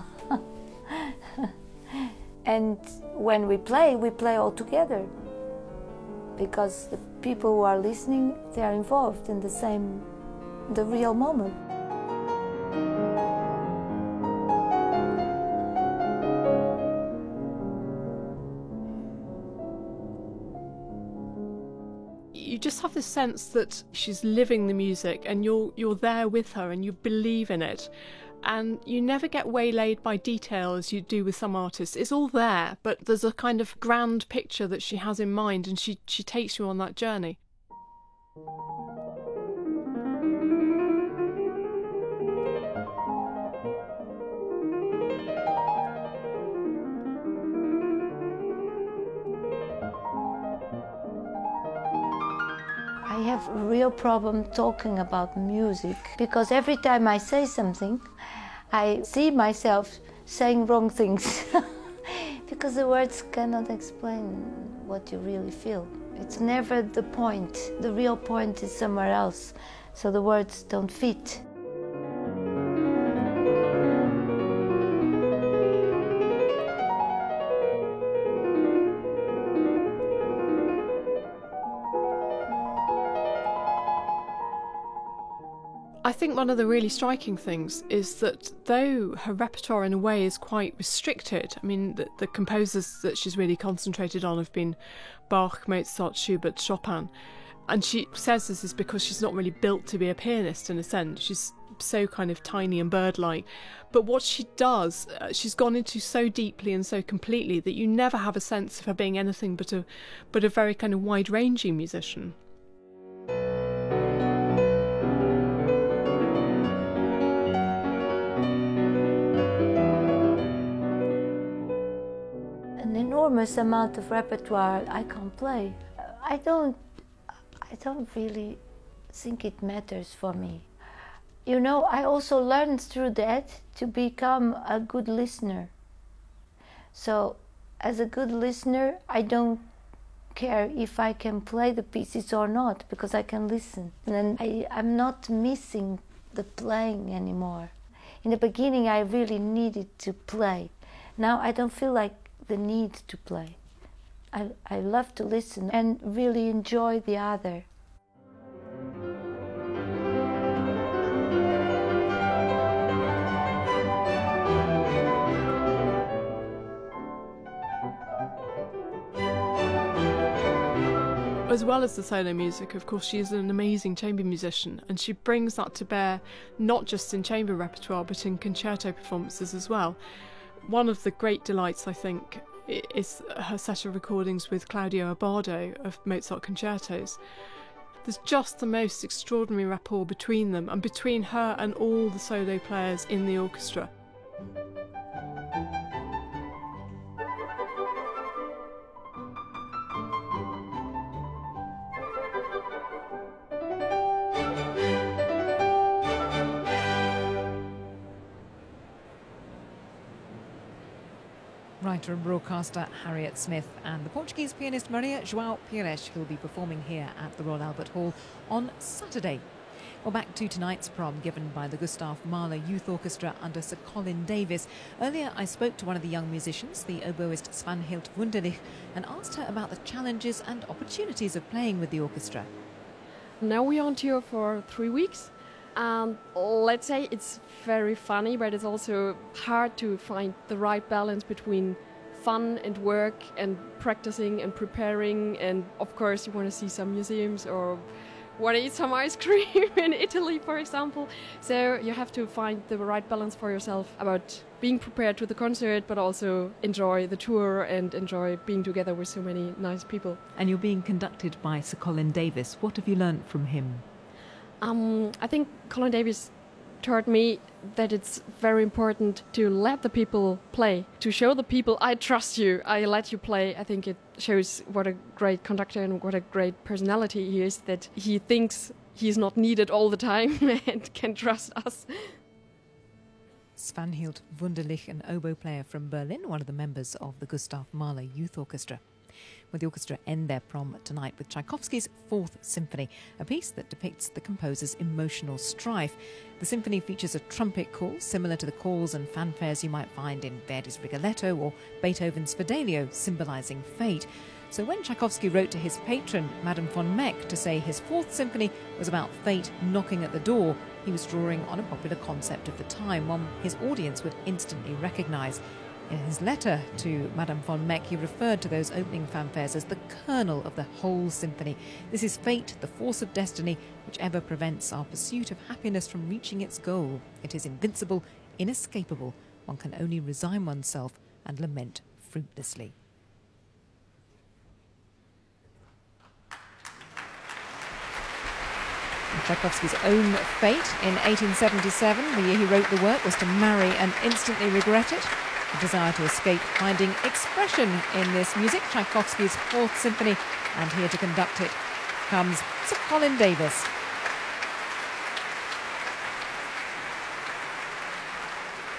Speaker 8: And when we play, we play all together, because the people who are listening, they are involved in the same, the real moment.
Speaker 7: You just have this sense that she's living the music, and you're you're there with her, and you believe in it. And you never get waylaid by detail as you do with some artists. It's all there, but there's a kind of grand picture that she has in mind, and she, she takes you on that journey.
Speaker 8: I have a real problem talking about music, because every time I say something, I see myself saying wrong things because the words cannot explain what you really feel. It's never the point. The real point is somewhere else, so the words don't fit.
Speaker 7: I think one of the really striking things is that though her repertoire in a way is quite restricted, I mean the, the composers that she's really concentrated on have been Bach, Mozart, Schubert, Chopin, and she says this is because she's not really built to be a pianist in a sense. She's so kind of tiny and bird-like, but what she does, uh, she's gone into so deeply and so completely that you never have a sense of her being anything but a, but a very kind of wide-ranging musician.
Speaker 8: Enormous amount of repertoire I can't play. I don't I don't really think it matters for me. You know, I also learned through that to become a good listener. So as a good listener, I don't care if I can play the pieces or not, because I can listen. And I, I'm not missing the playing anymore. In the beginning I really needed to play. Now I don't feel like the need to play. I, I love to listen and really enjoy the other.
Speaker 7: As well as the solo music, of course, she is an amazing chamber musician, and she brings that to bear not just in chamber repertoire but in concerto performances as well. One of the great delights, I think, is her set of recordings with Claudio Abbado of Mozart concertos. There's just the most extraordinary rapport between them and between her and all the solo players in the orchestra.
Speaker 3: Writer and broadcaster Harriet Smith and the Portuguese pianist Maria João Pires, who will be performing here at the Royal Albert Hall on Saturday. Well, back to tonight's prom given by the Gustav Mahler Youth Orchestra under Sir Colin Davis. Earlier I spoke to one of the young musicians, the oboist Svanhild Wunderlich, and asked her about the challenges and opportunities of playing with the orchestra.
Speaker 9: Now we're on tour for three weeks. And let's say it's very funny, but it's also hard to find the right balance between fun and work and practicing and preparing. And of course you want to see some museums or want to eat some ice cream in Italy, for example. So you have to find the right balance for yourself about being prepared to the concert, but also enjoy the tour and enjoy being together with so many nice people.
Speaker 3: And you're being conducted by Sir Colin Davis. What have you learnt from him?
Speaker 9: Um, I think Colin Davis taught me that it's very important to let the people play, to show the people, I trust you, I let you play. I think it shows what a great conductor and what a great personality he is, that he thinks he's not needed all the time and can trust us.
Speaker 3: Svanhild Wunderlich, an oboe player from Berlin, one of the members of the Gustav Mahler Youth Orchestra. Well, the orchestra end their prom tonight with Tchaikovsky's Fourth Symphony, a piece that depicts the composer's emotional strife. The symphony features a trumpet call similar to the calls and fanfares you might find in Verdi's Rigoletto or Beethoven's Fidelio, symbolising fate. So when Tchaikovsky wrote to his patron, Madame von Meck, to say his Fourth Symphony was about fate knocking at the door, he was drawing on a popular concept of the time, one his audience would instantly recognise. In his letter to Madame von Meck, he referred to those opening fanfares as the kernel of the whole symphony. This is fate, the force of destiny, which ever prevents our pursuit of happiness from reaching its goal. It is invincible, inescapable. One can only resign oneself and lament fruitlessly. Tchaikovsky's own fate in eighteen seventy-seven, the year he wrote the work, was to marry and instantly regret it. The desire to escape finding expression in this music, Tchaikovsky's Fourth Symphony, and here to conduct it comes Sir Colin Davis.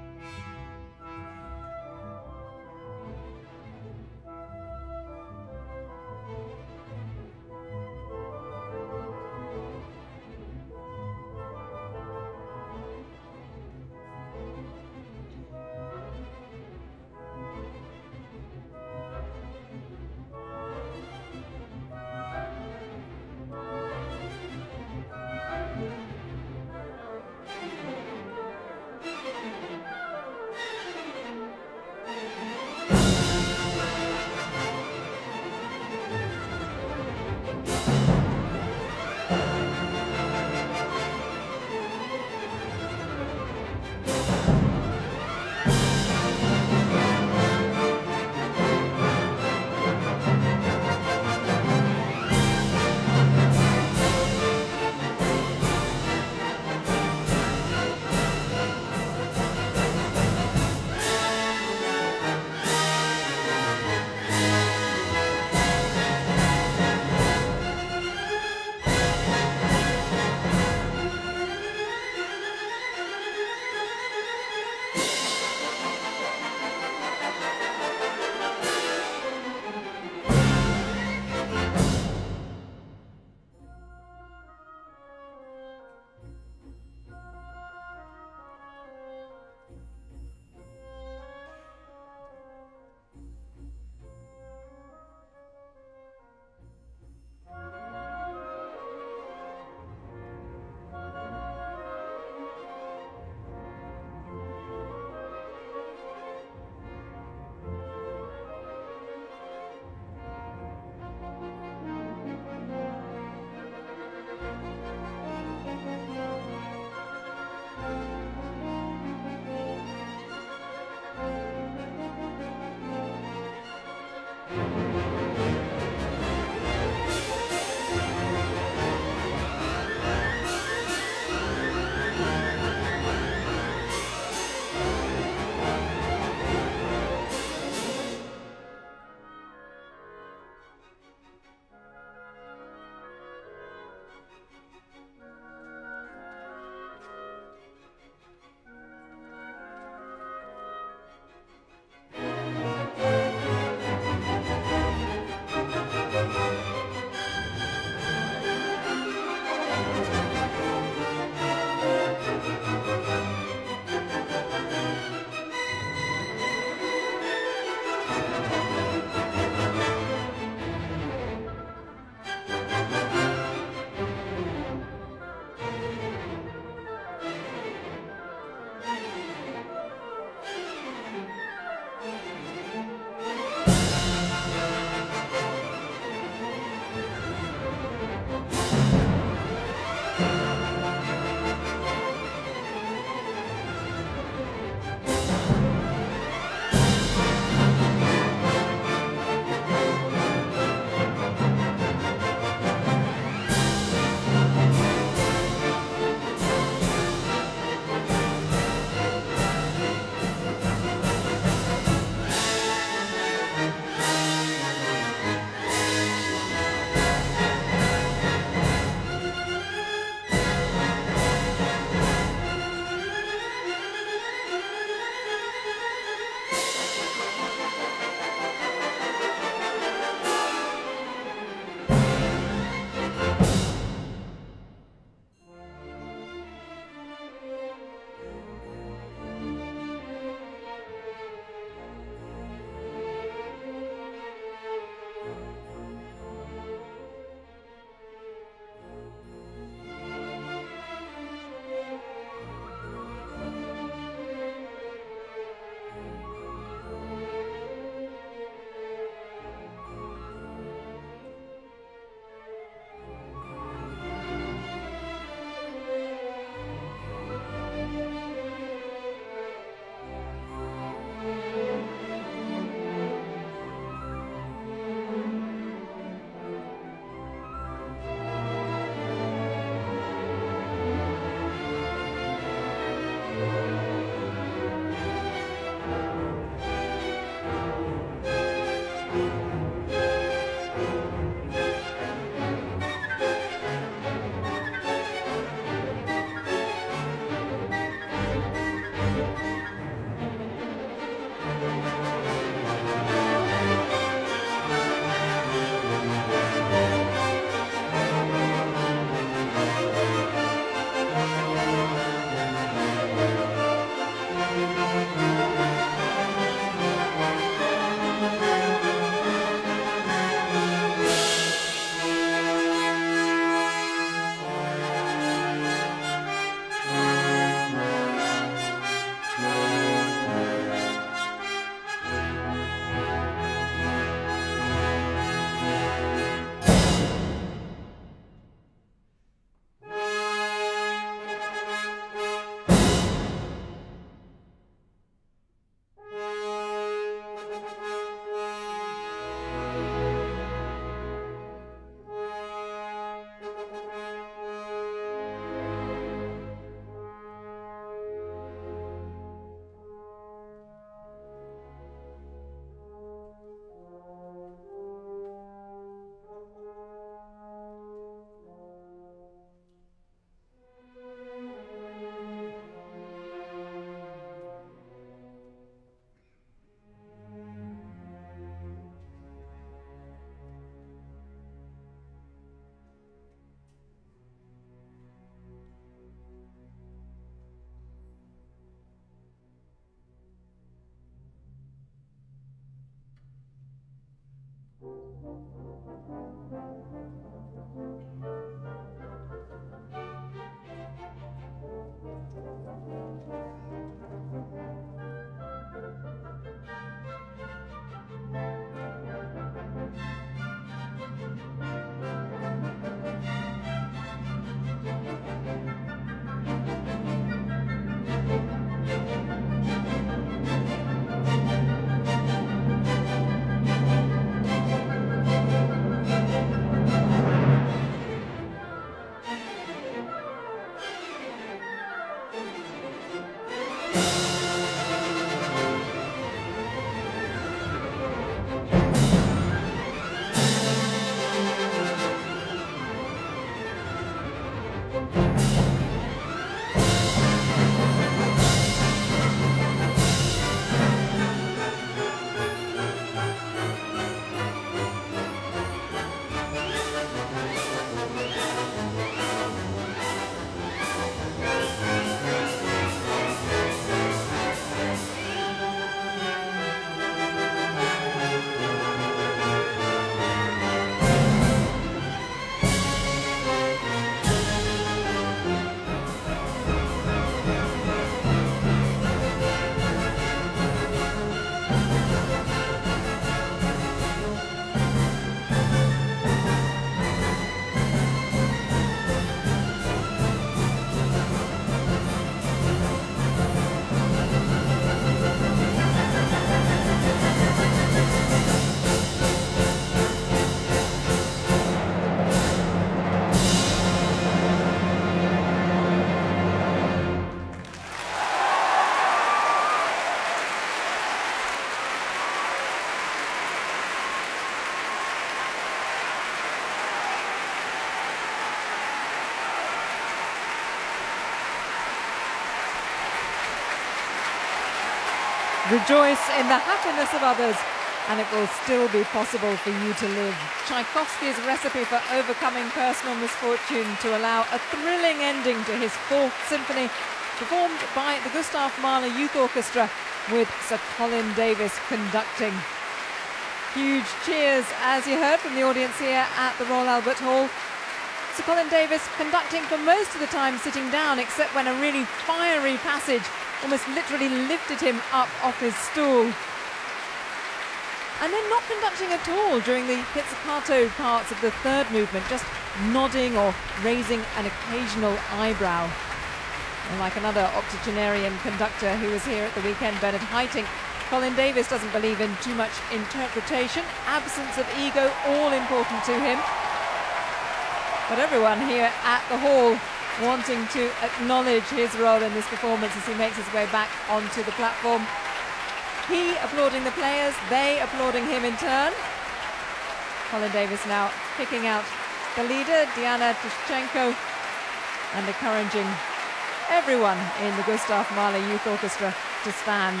Speaker 3: Rejoice in the happiness of others, and it will still be possible for you to live. Tchaikovsky's recipe for overcoming personal misfortune to allow a thrilling ending to his Fourth Symphony, performed by the Gustav Mahler Youth Orchestra with Sir Colin Davis conducting. Huge cheers, as you heard from the audience here at the Royal Albert Hall. Sir Colin Davis conducting for most of the time sitting down, except when a really fiery passage almost literally lifted him up off his stool. And then not conducting at all during the pizzicato parts of the third movement, just nodding or raising an occasional eyebrow. And like another octogenarian conductor who was here at the weekend, Bernard Haitink, Colin Davis doesn't believe in too much interpretation, absence of ego, all important to him. But everyone here at the Hall wanting to acknowledge his role in this performance as he makes his way back onto the platform. He applauding the players, they applauding him in turn. Colin Davis now picking out the leader, Diana Tushchenko, and encouraging everyone in the Gustav Mahler Youth Orchestra to stand.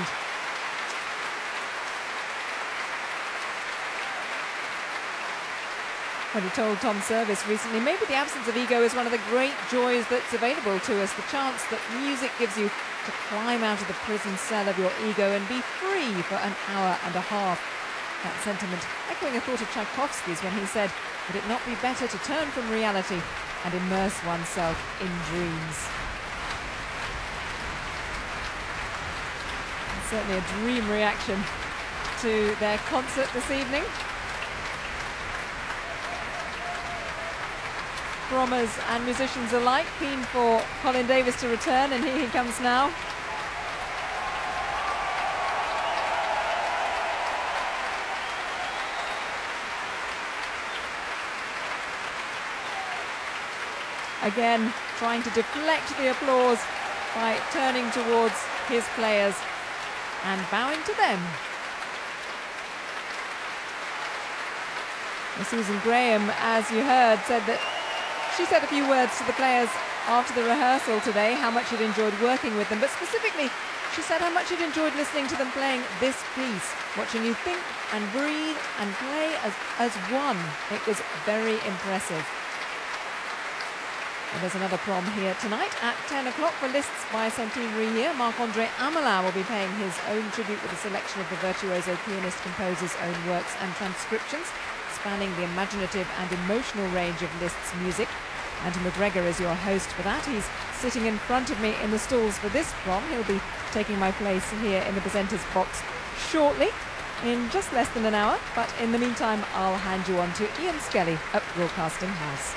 Speaker 3: Well, he told Tom Service recently, maybe the absence of ego is one of the great joys that's available to us, the chance that music gives you to climb out of the prison cell of your ego and be free for an hour and a half. That sentiment echoing a thought of Tchaikovsky's when he said, would it not be better to turn from reality and immerse oneself in dreams? It's certainly a dream reaction to their concert this evening. Drummers and musicians alike keen for Colin Davis to return, and here he comes now. Again, trying to deflect the applause by turning towards his players and bowing to them. Well, Susan Graham, as you heard, said that she said a few words to the players after the rehearsal today, how much she'd enjoyed working with them, but specifically she said how much she'd enjoyed listening to them playing this piece, watching you think and breathe and play as, as one. It was very impressive. And there's another prom here tonight at ten o'clock for Liszt's bicentenary year. Marc-André Amelin will be paying his own tribute with a selection of the virtuoso pianist composer's own works and transcriptions, spanning the imaginative and emotional range of Liszt's music. Andrew McGregor is your host for that. He's sitting in front of me in the stalls for this prom. He'll be taking my place here in the presenter's box shortly, in just less than an hour. But in the meantime, I'll hand you on to Ian Skelly at Broadcasting House.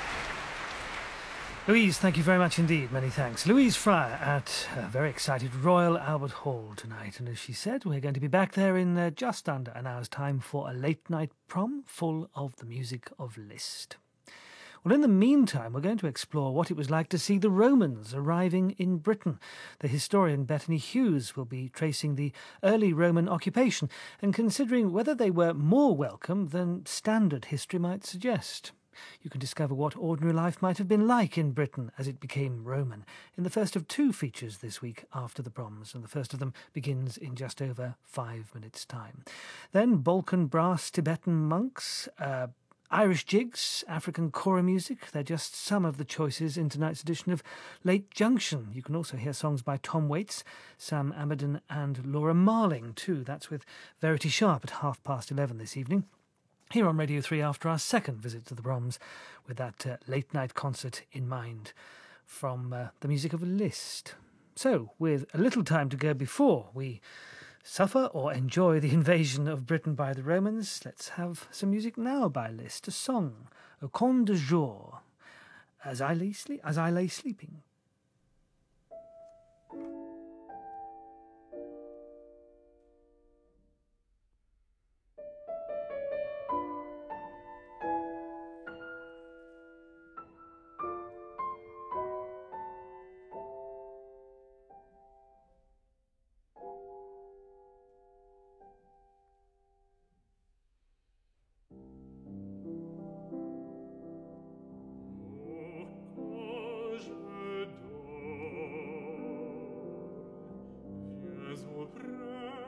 Speaker 2: Louise, thank you very much indeed. Many thanks. Louise Fryer at a very excited Royal Albert Hall tonight. And as she said, we're going to be back there in uh, just under an hour's time for a late night prom full of the music of Liszt. Well, in the meantime, we're going to explore what it was like to see the Romans arriving in Britain. The historian Bethany Hughes will be tracing the early Roman occupation and considering whether they were more welcome than standard history might suggest. You can discover what ordinary life might have been like in Britain as it became Roman in the first of two features this week after the proms, and the first of them begins in just over five minutes' time. Then Balkan brass, Tibetan monks, uh, Irish jigs, African kora music. They're just some of the choices in tonight's edition of Late Junction. You can also hear songs by Tom Waits, Sam Amerden and Laura Marling too. That's with Verity Sharp at half past eleven this evening. Here on Radio three after our second visit to the Proms with that uh, late night concert in mind from uh, the music of Liszt. So, with a little time to go before we suffer or enjoy the invasion of Britain by the Romans, let's have some music now by Liszt, a song, Au Camp de Jour, as I lay, sleep, as I lay sleeping.
Speaker 10: Viens au printemps.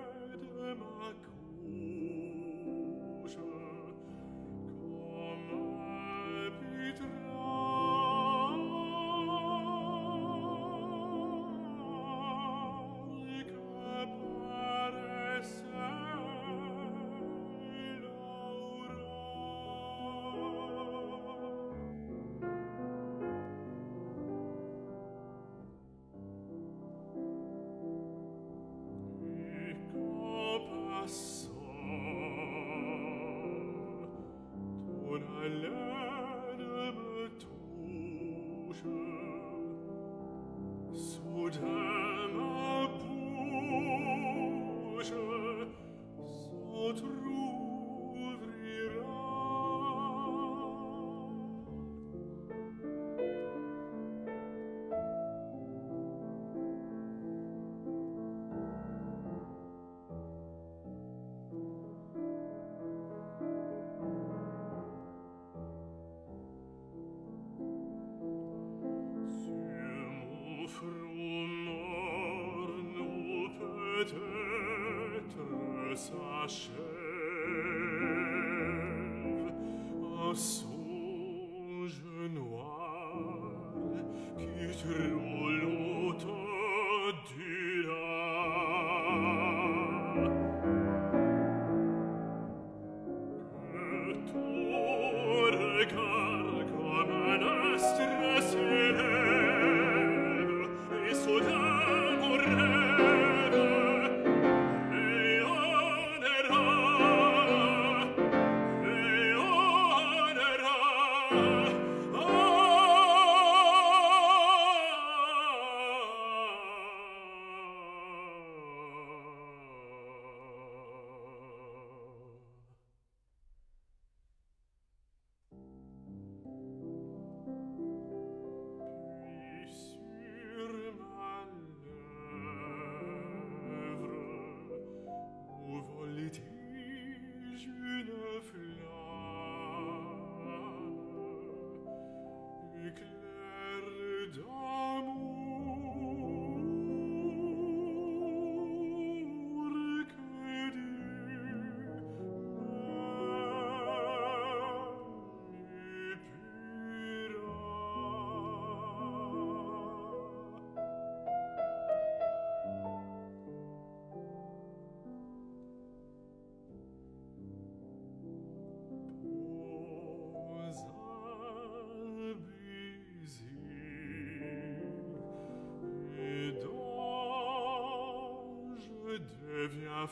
Speaker 10: devient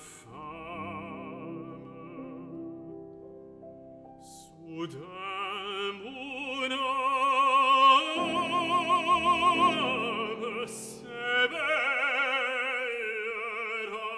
Speaker 10: femme. Soudain mon âme s'éveillera,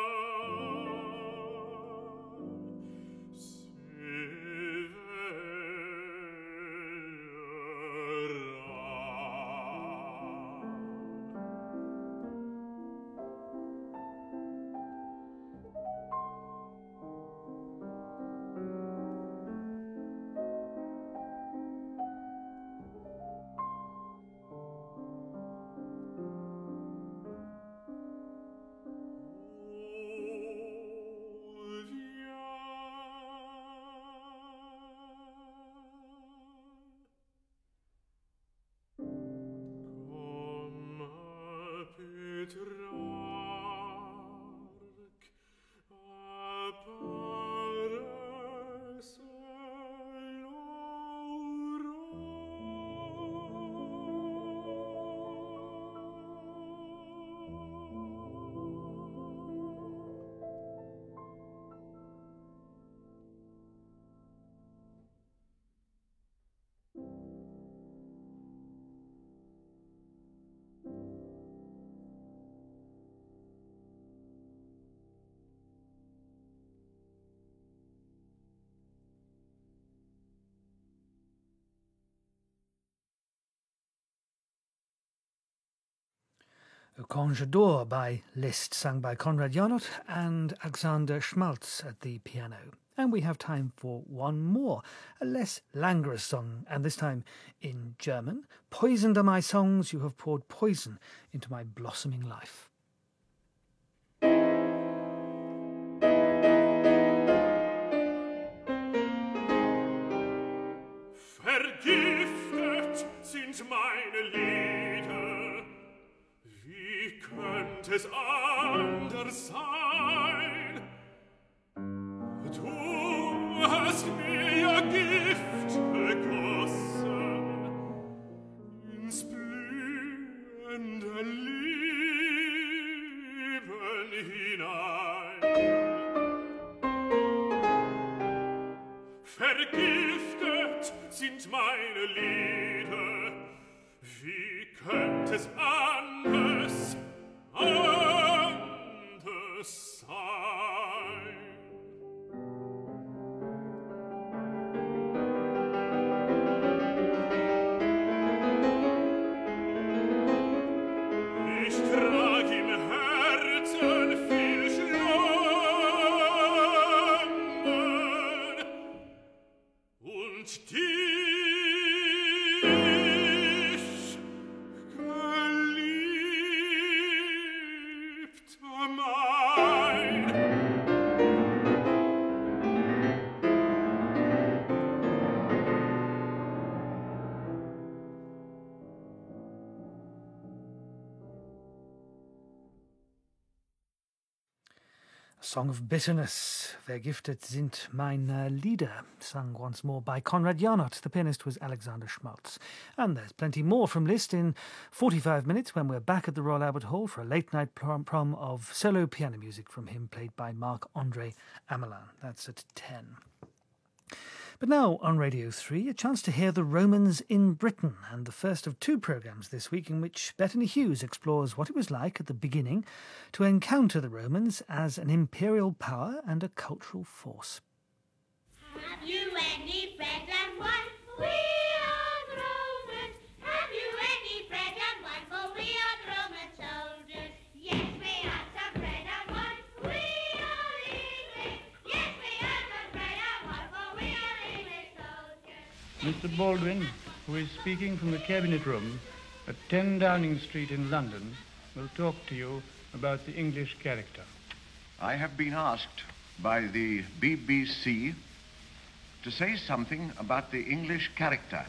Speaker 10: Pétrarque apparaisse
Speaker 2: O Conge d'Or by Liszt, sung by Konrad Janot and Alexander Schmaltz at the piano. And we have time for one more, a less languorous song, and this time in German. Poisoned are my songs, you have poured poison into my blossoming life.
Speaker 10: Vergiftet sind meine Lieder, wie könnte es anders sein? Du hast mir ja Gift begossen ins blühende Leben hinein. Vergiftet sind meine Lieder, wie könnte es anders, anders sein? mine.
Speaker 2: Song of Bitterness, Vergiftet sind meine Lieder, sung once more by Konrad Jarnot. The pianist was Alexander Schmaltz. And there's plenty more from Liszt in forty-five minutes when we're back at the Royal Albert Hall for a late-night prom, prom of solo piano music from him, played by Marc-André Amelin. That's at ten. But now on Radio three, a chance to hear the Romans in Britain, and the first of two programmes this week in which Bettany Hughes explores what it was like at the beginning to encounter the Romans as an imperial power and a cultural force.
Speaker 11: Have you any bread and wine? We are the Romans. Have you any bread and wine? For we are the Roman soldiers. Yes, we have some bread and wine. We are English. Yes, we have some bread and wine. For we are English soldiers.
Speaker 12: Mister Baldwin, who is speaking from the Cabinet Room at ten Downing Street in London, will talk to you about the English character.
Speaker 13: I have been asked by the B B C to say something about the English character.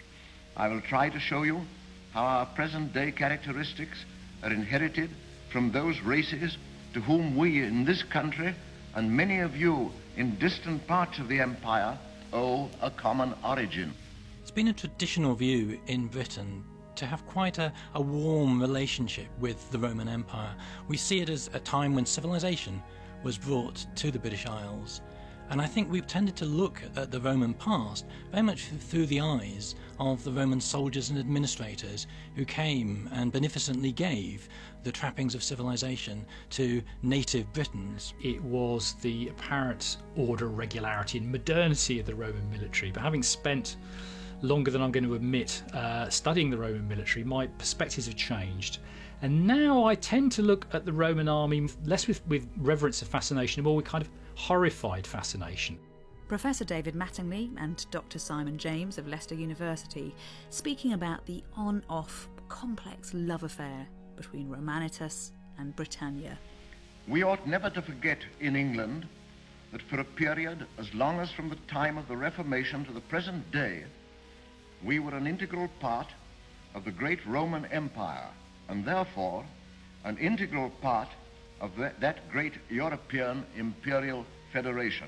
Speaker 13: I will try to show you how our present-day characteristics are inherited from those races to whom we in this country and many of you in distant parts of the empire owe a common origin.
Speaker 14: It's been a traditional view in Britain to have quite a, a warm relationship with the Roman Empire. We see it as a time when civilization was brought to the British Isles. And I think we've tended to look at the Roman past very much through the eyes of the Roman soldiers and administrators who came and beneficently gave the trappings of civilization to native Britons.
Speaker 15: It was the apparent order, regularity and modernity of the Roman military. But having spent longer than I'm going to admit uh, studying the Roman military, my perspectives have changed. And now I tend to look at the Roman army less with, with reverence and fascination, more with kind of horrified fascination.
Speaker 16: Professor David Mattingly and Doctor Simon James of Leicester University speaking about the on-off complex love affair between Romanitas and Britannia.
Speaker 13: We ought never to forget in England that for a period as long as from the time of the Reformation to the present day, we were an integral part of the great Roman Empire, and therefore an integral part of that, that great European imperial federation.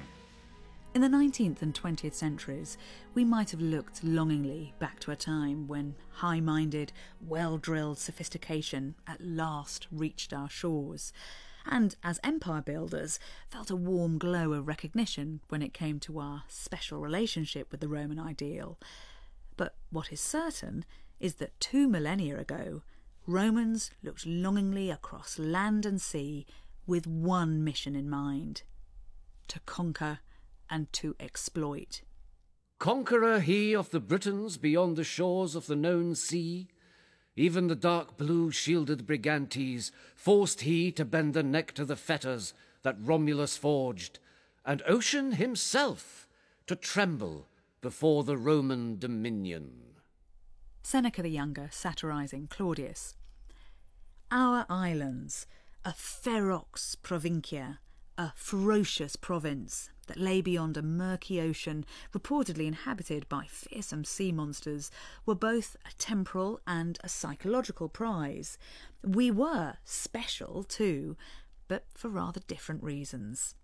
Speaker 16: In the nineteenth and twentieth centuries, we might have looked longingly back to a time when high-minded, well-drilled sophistication at last reached our shores, and as empire builders felt a warm glow of recognition when it came to our special relationship with the Roman ideal. But what is certain is that two millennia ago, Romans looked longingly across land and sea with one mission in mind: to conquer and to exploit.
Speaker 17: Conqueror he of the Britons beyond the shores of the known sea, even the dark blue shielded Brigantes forced he to bend the neck to the fetters that Romulus forged, and ocean himself to tremble before the Roman dominion.
Speaker 16: Seneca the Younger satirising Claudius. Our islands, a ferox provincia, a ferocious province that lay beyond a murky ocean reportedly inhabited by fearsome sea monsters, were both a temporal and a psychological prize. We were special too, but for rather different reasons.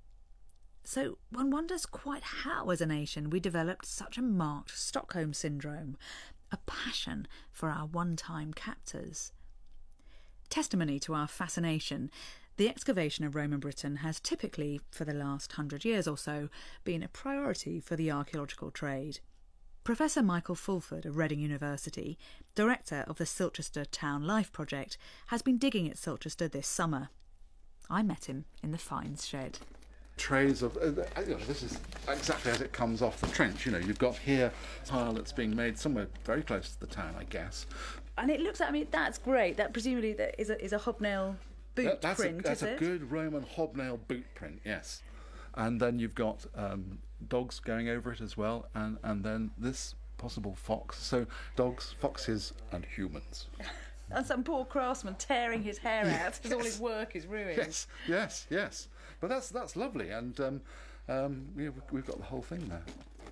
Speaker 16: So one wonders quite how as a nation we developed such a marked Stockholm syndrome, a passion for our one-time captors. Testimony to our fascination, the excavation of Roman Britain has typically, for the last hundred years or so, been a priority for the archaeological trade. Professor Michael Fulford of Reading University, director of the Silchester Town Life Project, has been digging at Silchester this summer. I met him in the finds shed.
Speaker 18: Trays of, uh, you know, this is exactly as it comes off the trench. You know, you've got here tile that's being made somewhere very close to the town, I guess.
Speaker 16: And it looks, I mean, that's great. That presumably that is a, is a hobnail boot
Speaker 18: that, that's
Speaker 16: print,
Speaker 18: a, that's
Speaker 16: is
Speaker 18: a
Speaker 16: it?
Speaker 18: good Roman hobnail boot print, yes. And then you've got um, dogs going over it as well, and, and then this possible fox. So dogs, foxes and humans.
Speaker 16: And some poor craftsman tearing his hair out because all his work is ruined.
Speaker 18: Yes, yes, yes. But that's that's lovely, and um, um, you know, we've got the whole thing there.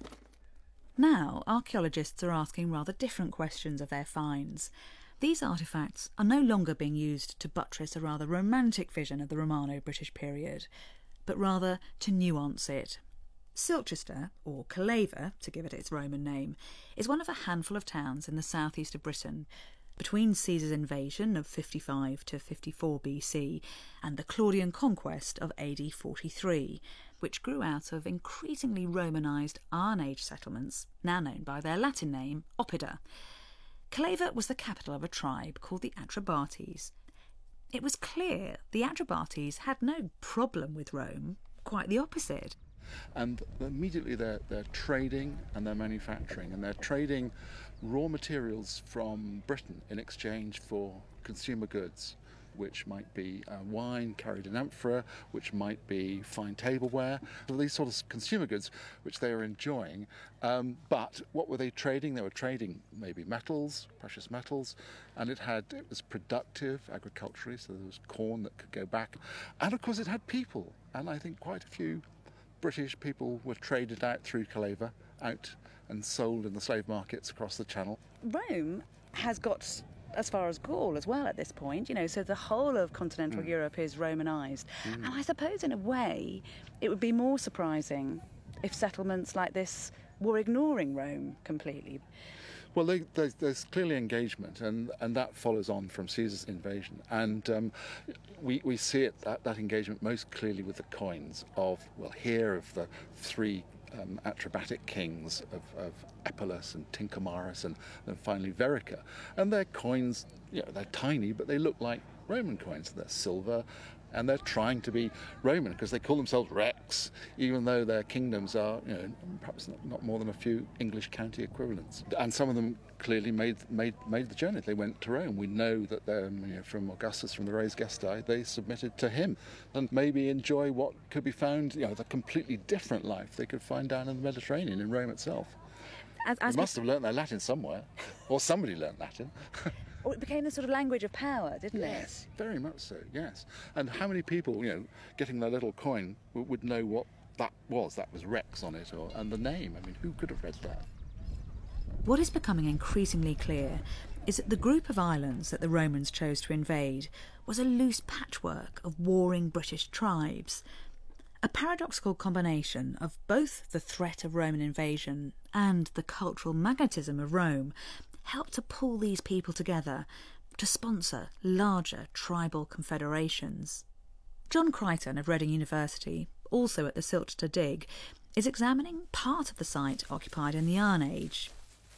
Speaker 16: Now, archaeologists are asking rather different questions of their finds. These artefacts are no longer being used to buttress a rather romantic vision of the Romano-British period, but rather to nuance it. Silchester, or Calaver, to give it its Roman name, is one of a handful of towns in the southeast of Britain, between Caesar's invasion of fifty-five to fifty-four B C and the Claudian conquest of A D forty-three, which grew out of increasingly Romanised Iron Age settlements, now known by their Latin name, Oppida. Calaver was the capital of a tribe called the Atrebates. It was clear the Atrebates had no problem with Rome, quite the opposite.
Speaker 18: And immediately they're, they're trading and they're manufacturing, and they're trading raw materials from Britain in exchange for consumer goods, which might be uh, wine carried in amphora, which might be fine tableware, these sort of consumer goods which they were enjoying. Um, but what were they trading? They were trading maybe metals, precious metals, and it had it was productive agriculturally, so there was corn that could go back. And of course it had people, and I think quite a few British people were traded out through Calaver, out and sold in the slave markets across the Channel.
Speaker 16: Rome has got as far as Gaul as well at this point, you know, so the whole of continental mm. Europe is Romanised. Mm. And I suppose in a way it would be more surprising if settlements like this were ignoring Rome completely.
Speaker 18: Well, they, there's, there's clearly engagement, and, and that follows on from Caesar's invasion. And um, we, we see it that, that engagement most clearly with the coins of, well, here of the three um, Atrebatic kings of, of Epirus and Tincomarus and then finally Verica. And their coins, you know, they're tiny, but they look like Roman coins. They're silver, and they're trying to be Roman because they call themselves Rex, even though their kingdoms are, you know, perhaps not, not more than a few English county equivalents. And some of them clearly made made made the journey. They went to Rome. We know that they're, you know, from Augustus, from the Res Gestae, they submitted to him, and maybe enjoy what could be found, you know, the completely different life they could find down in the Mediterranean, in Rome itself. As, as they must have learnt their Latin somewhere, or somebody learnt Latin.
Speaker 16: Oh, it became the sort of language of power, didn't
Speaker 18: yes,
Speaker 16: it?
Speaker 18: Yes, very much so, yes. And how many people, you know, getting their little coin w- would know what that was? That was Rex on it, or and the name. I mean, who could have read that?
Speaker 16: What is becoming increasingly clear is that the group of islands that the Romans chose to invade was a loose patchwork of warring British tribes. A paradoxical combination of both the threat of Roman invasion and the cultural magnetism of Rome helped to pull these people together to sponsor larger tribal confederations. John Crichton of Reading University, also at the Silchester dig, is examining part of the site occupied in the Iron Age.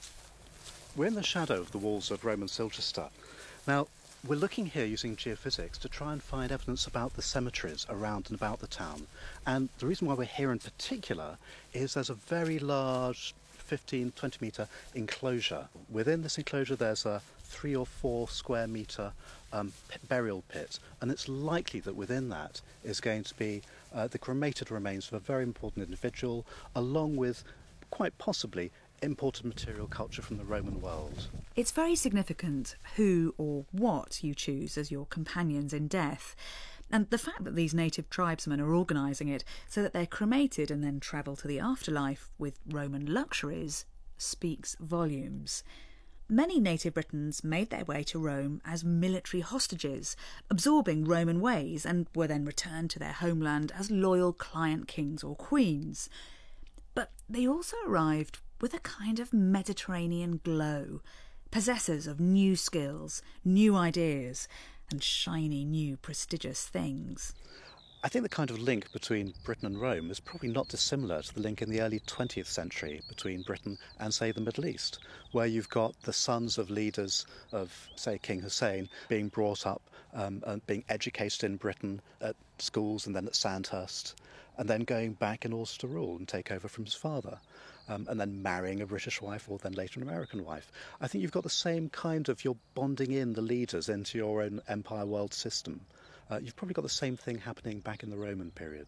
Speaker 19: We're in the shadow of the walls of Roman Silchester. Now, we're looking here using geophysics to try and find evidence about the cemeteries around and about the town. And the reason why we're here in particular is there's a very large fifteen, twenty metre enclosure. Within this enclosure there's a three or four square metre um, pit, burial pit, and it's likely that within that is going to be uh, the cremated remains of a very important individual, along with, quite possibly, imported material culture from the Roman world.
Speaker 16: It's very significant who or what you choose as your companions in death. And the fact that these native tribesmen are organising it so that they're cremated and then travel to the afterlife with Roman luxuries speaks volumes. Many native Britons made their way to Rome as military hostages, absorbing Roman ways, and were then returned to their homeland as loyal client kings or queens. But they also arrived with a kind of Mediterranean glow, possessors of new skills, new ideas, and shiny new prestigious things.
Speaker 19: I think the kind of link between Britain and Rome is probably not dissimilar to the link in the early twentieth century between Britain and, say, the Middle East, where you've got the sons of leaders of, say, King Hussein being brought up um, and being educated in Britain at schools and then at Sandhurst, and then going back in order to rule and take over from his father, um, and then marrying a British wife or then later an American wife. I think you've got the same kind of, you're bonding in the leaders into your own empire world system. Uh, you've probably got the same thing happening back in the Roman period.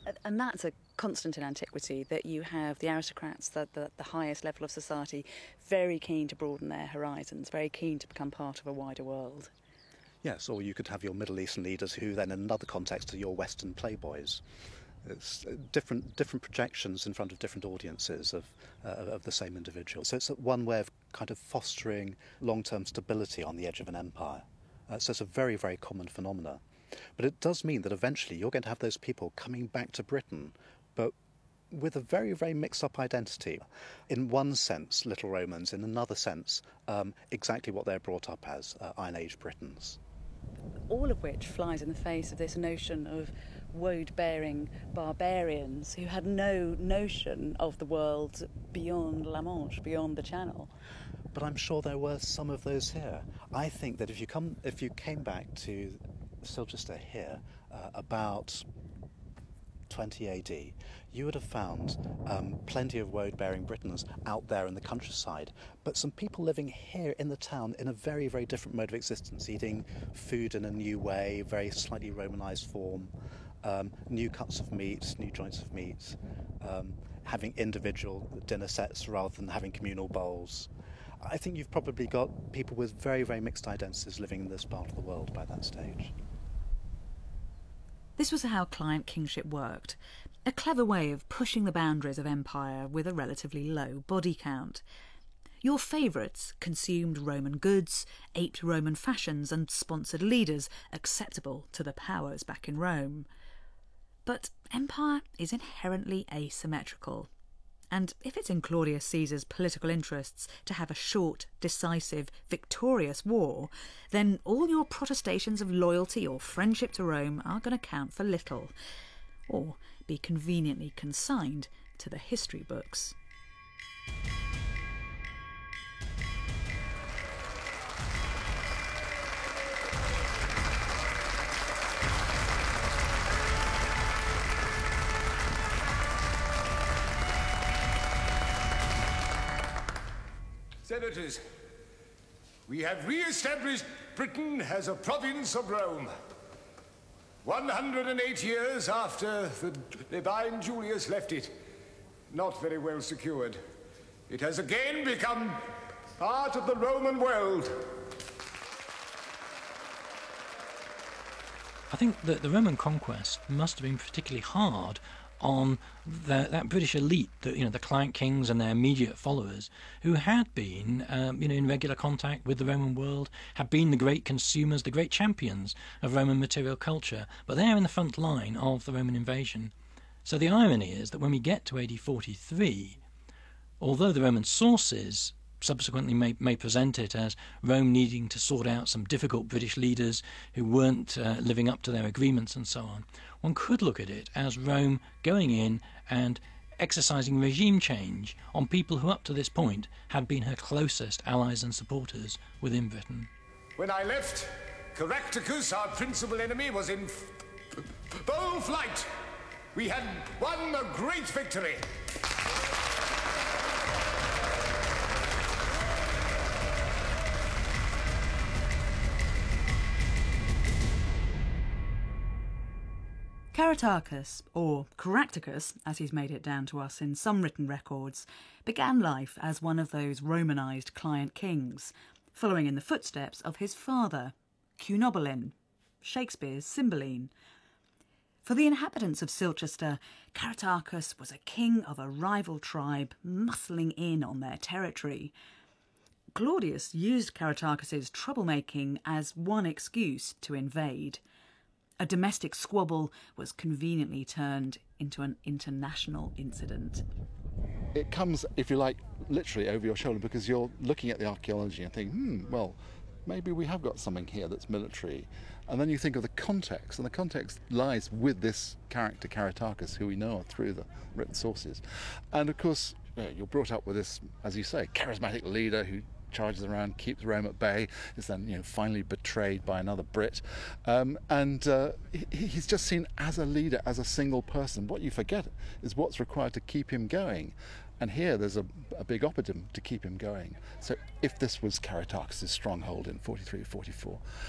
Speaker 16: And that's a constant in antiquity, that you have the aristocrats, the, the, the highest level of society, very keen to broaden their horizons, very keen to become part of a wider world.
Speaker 19: Yes, or you could have your Middle Eastern leaders who then in another context are your Western playboys. It's different different projections in front of different audiences of uh, of the same individual. So it's one way of kind of fostering long-term stability on the edge of an empire. Uh, so it's a very, very common phenomena. But it does mean that eventually you're going to have those people coming back to Britain, but with a very, very mixed-up identity. In one sense, Little Romans, in another sense, um, exactly what they're brought up as, uh, Iron Age Britons.
Speaker 16: All of which flies in the face of this notion of woad-bearing barbarians who had no notion of the world beyond La Manche, beyond the Channel.
Speaker 19: But I'm sure there were some of those here. I think that if you come, if you came back to Silchester here uh, about twenty A D, you would have found um, plenty of woad-bearing Britons out there in the countryside, but some people living here in the town in a very, very different mode of existence, eating food in a new way, very slightly Romanised form, um, new cuts of meat, new joints of meat, um, having individual dinner sets rather than having communal bowls. I think you've probably got people with very, very mixed identities living in this part of the world by that stage.
Speaker 16: This was how client kingship worked, a clever way of pushing the boundaries of empire with a relatively low body count. Your favourites consumed Roman goods, aped Roman fashions and sponsored leaders acceptable to the powers back in Rome. But empire is inherently asymmetrical. And if it's in Claudius Caesar's political interests to have a short, decisive, victorious war, then all your protestations of loyalty or friendship to Rome are going to count for little, or be conveniently consigned to the history books.
Speaker 20: Senators, we have re-established Britain as a province of Rome. one hundred eight years after the divine Julius left it, not very well secured. It has again become part of the Roman world.
Speaker 14: I think that the Roman conquest must have been particularly hard on the, that British elite, the, you know, the client kings and their immediate followers, who had been, um, you know, in regular contact with the Roman world, had been the great consumers, the great champions of Roman material culture, but they're in the front line of the Roman invasion. So the irony is that when we get to A D forty-three, although the Roman sources subsequently may, may present it as Rome needing to sort out some difficult British leaders who weren't uh, living up to their agreements and so on, one could look at it as Rome going in and exercising regime change on people who up to this point had been her closest allies and supporters within Britain.
Speaker 20: When I left, Caractacus, our principal enemy, was in f- full flight. We had won a great victory.
Speaker 16: Caratacus, or Caractacus, as he's made it down to us in some written records, began life as one of those Romanised client kings, following in the footsteps of his father, Cunobeline, Shakespeare's Cymbeline. For the inhabitants of Silchester, Caratacus was a king of a rival tribe muscling in on their territory. Claudius used Caratacus's troublemaking as one excuse to invade. A domestic squabble was conveniently turned into an international incident.
Speaker 18: It comes, if you like, literally over your shoulder, because you're looking at the archaeology and think, hmm, well, maybe we have got something here that's military. And then you think of the context, and the context lies with this character, Caratacus, who we know through the written sources. And of course, you know, you're brought up with this, as you say, charismatic leader who charges around, keeps Rome at bay, is then, you know, finally betrayed by another Brit, um, and uh, he, he's just seen as a leader, as a single person. What you forget is what's required to keep him going, and here there's a, a big oppidum to keep him going. So if this was Caratacus' stronghold in forty-three forty-four,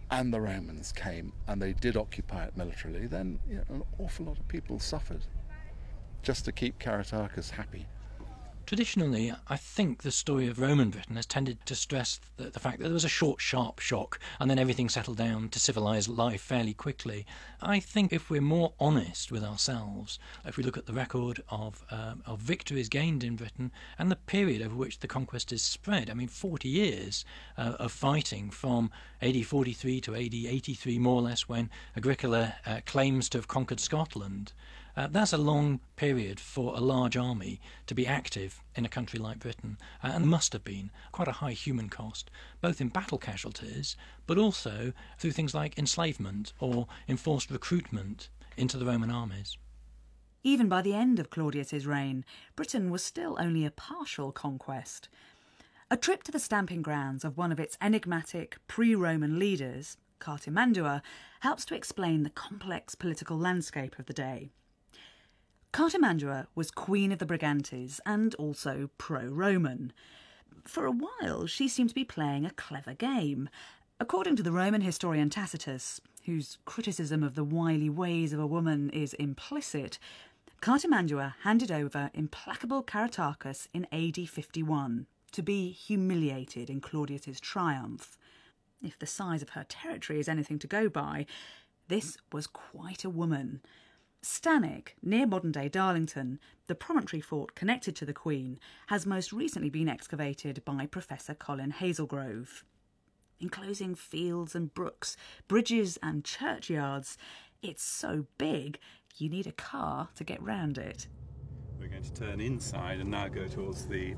Speaker 18: and the Romans came and they did occupy it militarily, then you know, an awful lot of people suffered just to keep Caratacus happy.
Speaker 14: Traditionally, I think the story of Roman Britain has tended to stress the, the fact that there was a short, sharp shock and then everything settled down to civilised life fairly quickly. I think if we're more honest with ourselves, if we look at the record of, um, of victories gained in Britain and the period over which the conquest is spread, I mean, forty years uh, of fighting from A D forty-three to A D eighty-three, more or less, when Agricola uh, claims to have conquered Scotland. Uh, that's a long period for a large army to be active in a country like Britain, uh, and must have been quite a high human cost, both in battle casualties, but also through things like enslavement or enforced recruitment into the Roman armies.
Speaker 16: Even by the end of Claudius's reign, Britain was still only a partial conquest. A trip to the stamping grounds of one of its enigmatic pre-Roman leaders, Cartimandua, helps to explain the complex political landscape of the day. Cartimandua was queen of the Brigantes and also pro-Roman. For a while, she seemed to be playing a clever game. According to the Roman historian Tacitus, whose criticism of the wily ways of a woman is implicit, Cartimandua handed over implacable Caratacus in A D fifty-one to be humiliated in Claudius's triumph. If the size of her territory is anything to go by, this was quite a woman. Stanwick, near modern-day Darlington, the promontory fort connected to the Queen, has most recently been excavated by Professor Colin Hazelgrove. Enclosing fields and brooks, bridges and churchyards, it's so big you need a car to get round it.
Speaker 21: We're going to turn inside and now go towards the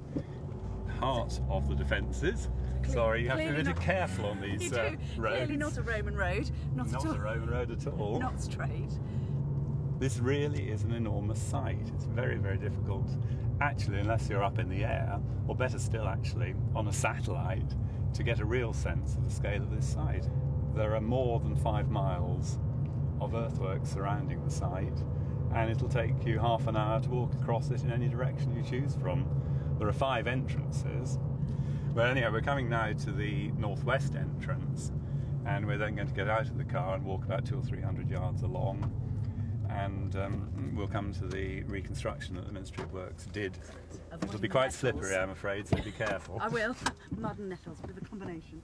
Speaker 21: heart of the defences. Cle- Sorry, you have to be a bit
Speaker 16: not,
Speaker 21: careful on these
Speaker 16: you do.
Speaker 21: uh, roads.
Speaker 16: Clearly not a Roman road. Not,
Speaker 21: not
Speaker 16: at all.
Speaker 21: a Roman road at all.
Speaker 16: Not straight.
Speaker 21: This really is an enormous site. It's very, very difficult, actually, unless you're up in the air, or better still, actually, on a satellite, to get a real sense of the scale of this site. There are more than five miles of earthworks surrounding the site, and it'll take you half an hour to walk across it in any direction you choose from. There are five entrances. Well, anyhow, we're coming now to the northwest entrance, and we're then going to get out of the car and walk about two or three hundred yards along, and um, we'll come to the reconstruction that the Ministry of Works did. It'll be quite slippery, I'm afraid, so be careful.
Speaker 16: I will. Mud and nettles, a bit of a combination.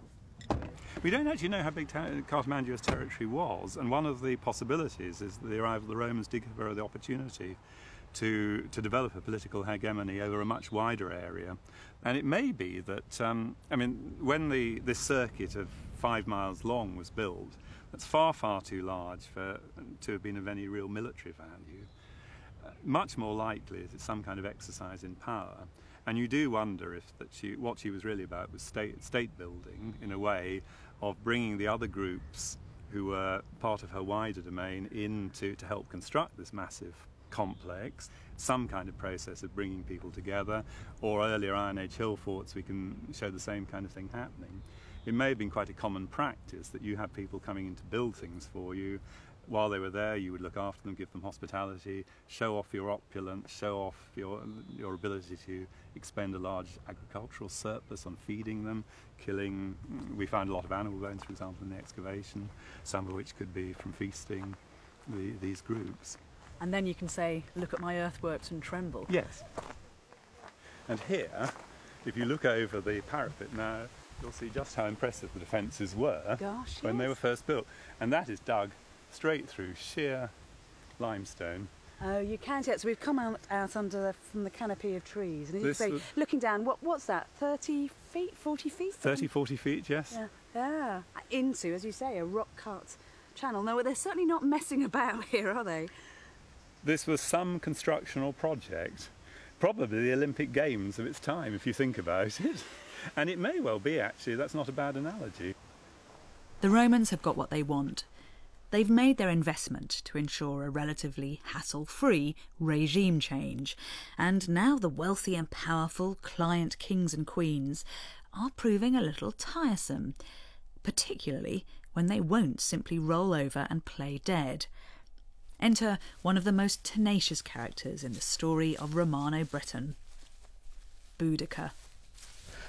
Speaker 21: We don't actually know how big Cartimandua's territory was, and one of the possibilities is that the arrival of the Romans did give her the opportunity to, to develop a political hegemony over a much wider area. And it may be that, um, I mean, when the, this circuit of five miles long was built, that's far, far too large for, to have been of any real military value. Uh, much more likely is it's some kind of exercise in power. And you do wonder if that she, what she was really about was state, state building, in a way of bringing the other groups who were part of her wider domain in to, to help construct this massive complex, some kind of process of bringing people together, or earlier Iron Age hill forts, we can show the same kind of thing happening. It may have been quite a common practice that you have people coming in to build things for you. While they were there, you would look after them, give them hospitality, show off your opulence, show off your, your ability to expend a large agricultural surplus on feeding them, killing. We found a lot of animal bones, for example, in the excavation, some of which could be from feasting the, these groups.
Speaker 16: And then you can say, look at my earthworks and tremble.
Speaker 21: Yes. And here, if you look over the parapet now, you'll see just how impressive the defences were
Speaker 16: Gosh,
Speaker 21: when
Speaker 16: yes.
Speaker 21: they were first built. And that is dug straight through sheer limestone.
Speaker 16: Oh, you can see it. So we've come out, out under the, from the canopy of trees. And as you say,
Speaker 21: was-
Speaker 16: looking down, what, what's that, thirty feet, forty feet?
Speaker 21: thirty, forty feet, yes.
Speaker 16: Yeah, yeah. Into, as you say, a rock-cut channel. No, they're certainly not messing about here, are they?
Speaker 21: This was some constructional project, probably the Olympic Games of its time, if you think about it. And it may well be, actually. That's not a bad analogy.
Speaker 16: The Romans have got what they want. They've made their investment to ensure a relatively hassle-free regime change, and now the wealthy and powerful client kings and queens are proving a little tiresome, particularly when they won't simply roll over and play dead. Enter one of the most tenacious characters in the story of Romano Britain, Boudicca.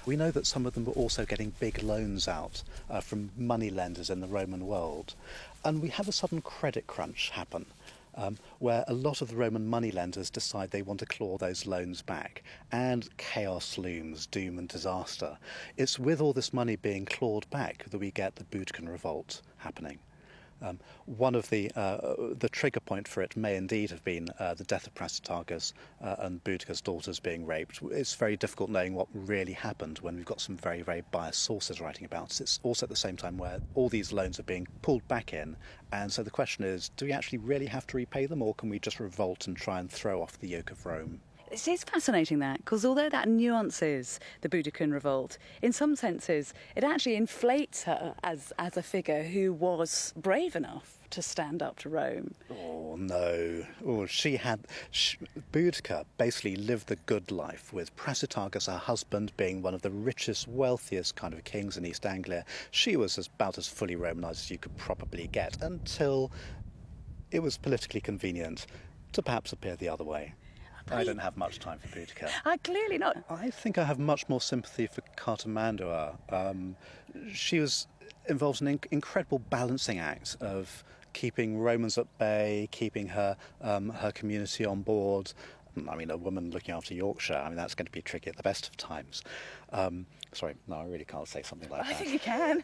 Speaker 19: We know that some of them were also getting big loans out uh, from money lenders in the Roman world. And we have a sudden credit crunch happen, um, where a lot of the Roman moneylenders decide they want to claw those loans back, and chaos looms, doom and disaster. It's with all this money being clawed back that we get the Boudiccan revolt happening. Um, one of the uh, the trigger point for it may indeed have been uh, the death of Prasutagus uh, and Boudicca's daughters being raped. It's very difficult knowing what really happened when we've got some very, very biased sources writing about it. It's also at the same time where all these loans are being pulled back in, and so the question is, do we actually really have to repay them, or can we just revolt and try and throw off the yoke of Rome?
Speaker 16: It is fascinating, that, because although that nuances the Boudiccan revolt, in some senses it actually inflates her as, as a figure who was brave enough to stand up to Rome.
Speaker 19: Oh, no. Oh, she had... She, Boudica basically lived the good life, with Prasutagus, her husband, being one of the richest, wealthiest kind of kings in East Anglia. She was as, about as fully Romanised as you could probably get, until it was politically convenient to perhaps appear the other way. I don't have much time for Boudica.
Speaker 16: Uh, clearly not.
Speaker 19: I think I have much more sympathy for Cartimandua. Um, she was involved in an inc- incredible balancing act of keeping Romans at bay, keeping her um, her community on board. I mean, a woman looking after Yorkshire, I mean, that's going to be tricky at the best of times. Um, sorry, no, I really can't say something like
Speaker 16: I
Speaker 19: that.
Speaker 16: think you can.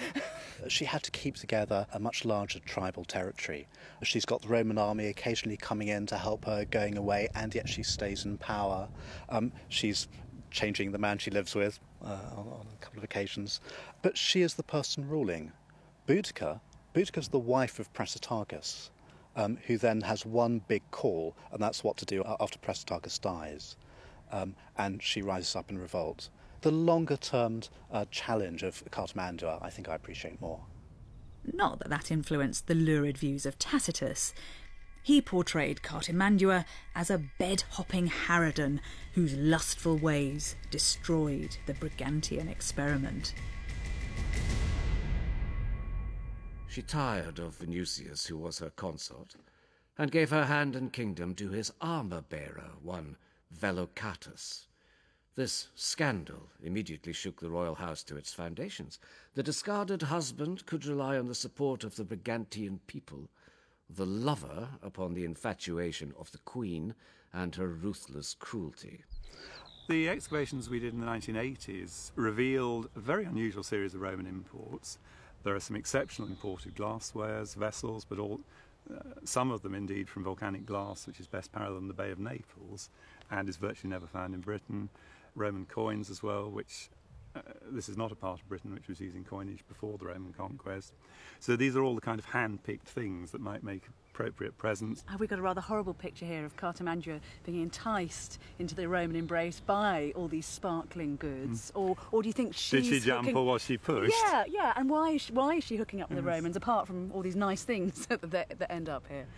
Speaker 19: She had to keep together a much larger tribal territory. She's got the Roman army occasionally coming in to help her going away, and yet she stays in power. Um, she's changing the man she lives with uh, on, on a couple of occasions. But she is the person ruling. Boudica, Boudica's the wife of Prasutagus, um, who then has one big call, and that's what to do after Prasutagus dies. Um, and she rises up in revolt. The longer-term uh, challenge of Cartimandua, I think I appreciate more.
Speaker 16: Not that that influenced the lurid views of Tacitus. He portrayed Cartimandua as a bed-hopping harridan whose lustful ways destroyed the Brigantian experiment.
Speaker 17: She tired of Venusius, who was her consort, and gave her hand and kingdom to his armour-bearer, one Velocatus. This scandal immediately shook the royal house to its foundations. The discarded husband could rely on the support of the Brigantian people, the lover upon the infatuation of the queen and her ruthless cruelty.
Speaker 21: The excavations we did in the nineteen eighties revealed a very unusual series of Roman imports. There are some exceptional imported glasswares, vessels, but all, uh, some of them indeed from volcanic glass, which is best parallel in the Bay of Naples and is virtually never found in Britain. Roman coins as well, which uh, this is not a part of Britain which was using coinage before the Roman conquest. So these are all the kind of hand-picked things that might make appropriate presents.
Speaker 16: Have we got a rather horrible picture here of Cartimandua being enticed into the Roman embrace by all these sparkling goods, mm. or or do you think she's
Speaker 21: Did she jump
Speaker 16: hooking...
Speaker 21: or was she pushed?
Speaker 16: Yeah, yeah. And why is she, why is she hooking up with
Speaker 21: yes.
Speaker 16: the Romans apart from all these nice things that, that, that end up here?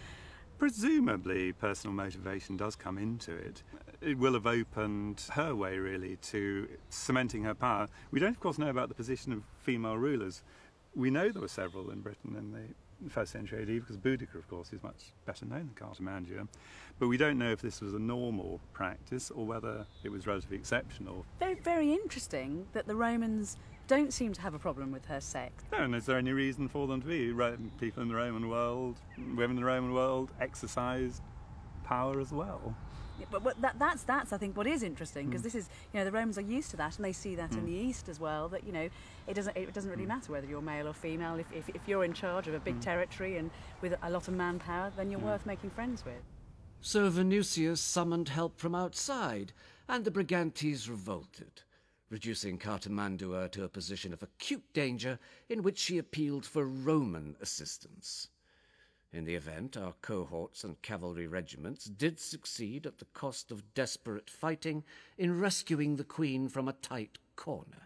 Speaker 21: Presumably personal motivation does come into it. It will have opened her way, really, to cementing her power. We don't, of course, know about the position of female rulers. We know there were several in Britain in the first century A D, because Boudica, of course, is much better known than Cartimandua. But we don't know if this was a normal practice or whether it was relatively exceptional.
Speaker 16: Very, very interesting that the Romans don't seem to have a problem with her sex.
Speaker 21: No, and is there any reason for them to be? People in the Roman world, women in the Roman world, exercised power as well.
Speaker 16: Yeah, but, but that, that's that's I think what is interesting, because mm. this is, you know, the Romans are used to that, and they see that mm. in the East as well. That, you know, it doesn't it doesn't really mm. matter whether you're male or female. If if, if you're in charge of a big mm. territory and with a lot of manpower, then you're mm. worth making friends with.
Speaker 17: So Venusius summoned help from outside, and the Brigantes revolted, reducing Cartimandua to a position of acute danger in which she appealed for Roman assistance. In the event, our cohorts and cavalry regiments did succeed at the cost of desperate fighting in rescuing the queen from a tight corner.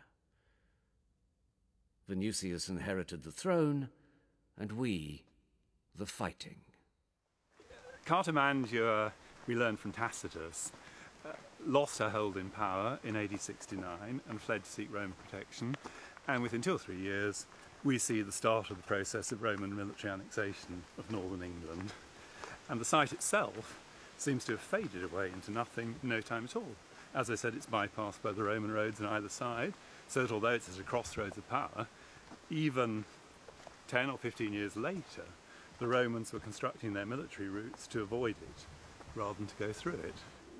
Speaker 17: Venusius inherited the throne, and we, the fighting.
Speaker 21: Cartimandua, we learned from Tacitus, uh, lost her hold in power in A D sixty-nine and fled to seek Roman protection. And within two or three years, we see the start of the process of Roman military annexation of northern England. And the site itself seems to have faded away into nothing in no time at all. As I said, it's bypassed by the Roman roads on either side, so that although it's at a crossroads of power, even ten or fifteen years later, the Romans were constructing their military routes to avoid it, rather than to go through it.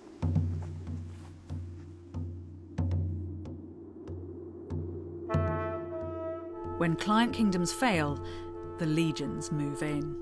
Speaker 16: When client kingdoms fail, the legions move in.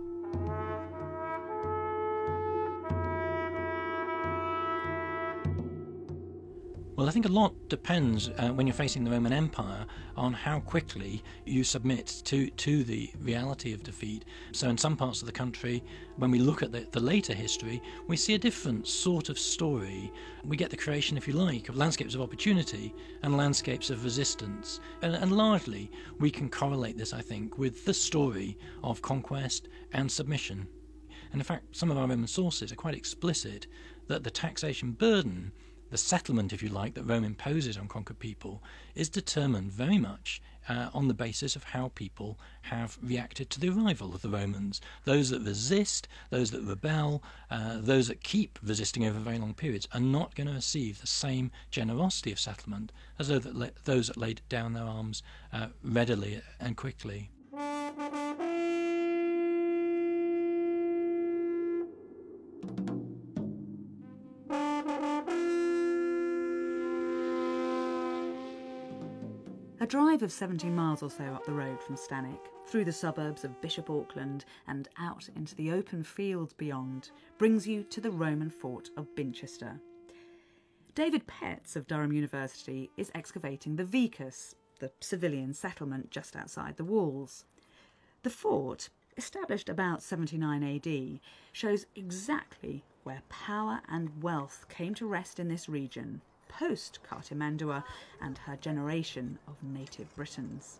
Speaker 14: Well, I think a lot depends uh, when you're facing the Roman Empire on how quickly you submit to, to the reality of defeat. So in some parts of the country, when we look at the, the later history, we see a different sort of story. We get the creation, if you like, of landscapes of opportunity and landscapes of resistance. And, and largely, we can correlate this, I think, with the story of conquest and submission. And in fact, some of our Roman sources are quite explicit that the taxation burden, the settlement, if you like, that Rome imposes on conquered people is determined very much uh, on the basis of how people have reacted to the arrival of the Romans. Those that resist, those that rebel, uh, those that keep resisting over very long periods are not going to receive the same generosity of settlement as those that, la- those that laid down their arms uh, readily and quickly.
Speaker 16: A drive of seventeen miles or so up the road from Stanwick, through the suburbs of Bishop Auckland and out into the open fields beyond, brings you to the Roman fort of Binchester. David Petts of Durham University is excavating the Vicus, the civilian settlement just outside the walls. The fort, established about seventy-nine A D, shows exactly where power and wealth came to rest in this region, post-Cartimandua and her generation of native Britons.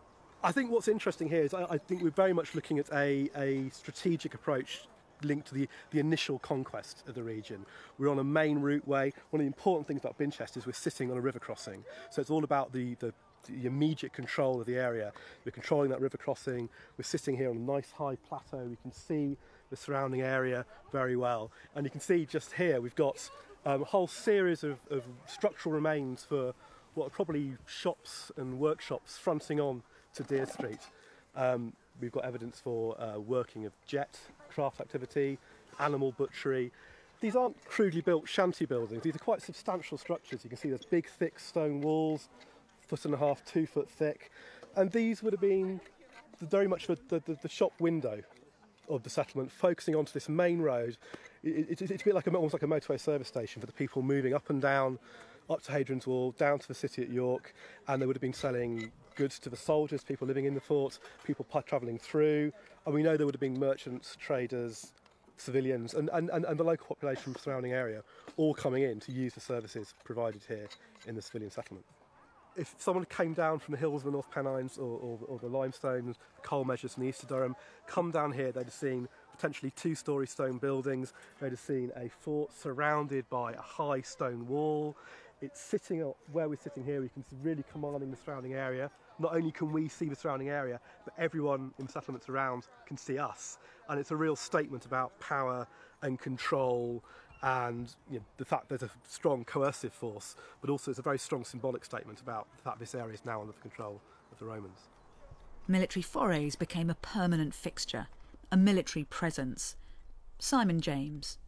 Speaker 1: I think what's interesting here is I, I think we're very much looking at a, a strategic approach linked to the, the initial conquest of the region. We're on a main routeway. One of the important things about Binchester is we're sitting on a river crossing, so it's all about the, the, the immediate control of the area. We're controlling that river crossing. We're sitting here on a nice high plateau. We can see the surrounding area very well, and you can see just here we've got Um, a whole series of, of structural remains for what are probably shops and workshops fronting on to Deer Street. Um, we've got evidence for uh, working of jet craft activity, animal butchery. These aren't crudely built shanty buildings. These are quite substantial structures. You can see there's big, thick stone walls, foot and a half, two foot thick. And these would have been very much the, the, the shop window of the settlement, focusing onto this main road. It, it, it's a bit like a, almost like a motorway service station for the people moving up and down, up to Hadrian's Wall, down to the city at York, and they would have been selling goods to the soldiers, people living in the fort, people travelling through, and we know there would have been merchants, traders, civilians, and, and, and, and the local population from the surrounding area all coming in to use the services provided here in the civilian settlement. If someone came down from the hills of the North Pennines or, or, or the limestone coal measures in the east of Durham, come down here, they'd have seen potentially two-storey stone buildings. They'd have seen a fort surrounded by a high stone wall. It's sitting up where we're sitting here. We can really commanding the surrounding area. Not only can we see the surrounding area, but everyone in the settlements around can see us. And it's a real statement about power and control, and you know, the fact there's a strong coercive force, but also it's a very strong symbolic statement about the fact this area is now under the control of the Romans.
Speaker 16: Military forays became a permanent fixture, a military presence. Simon James.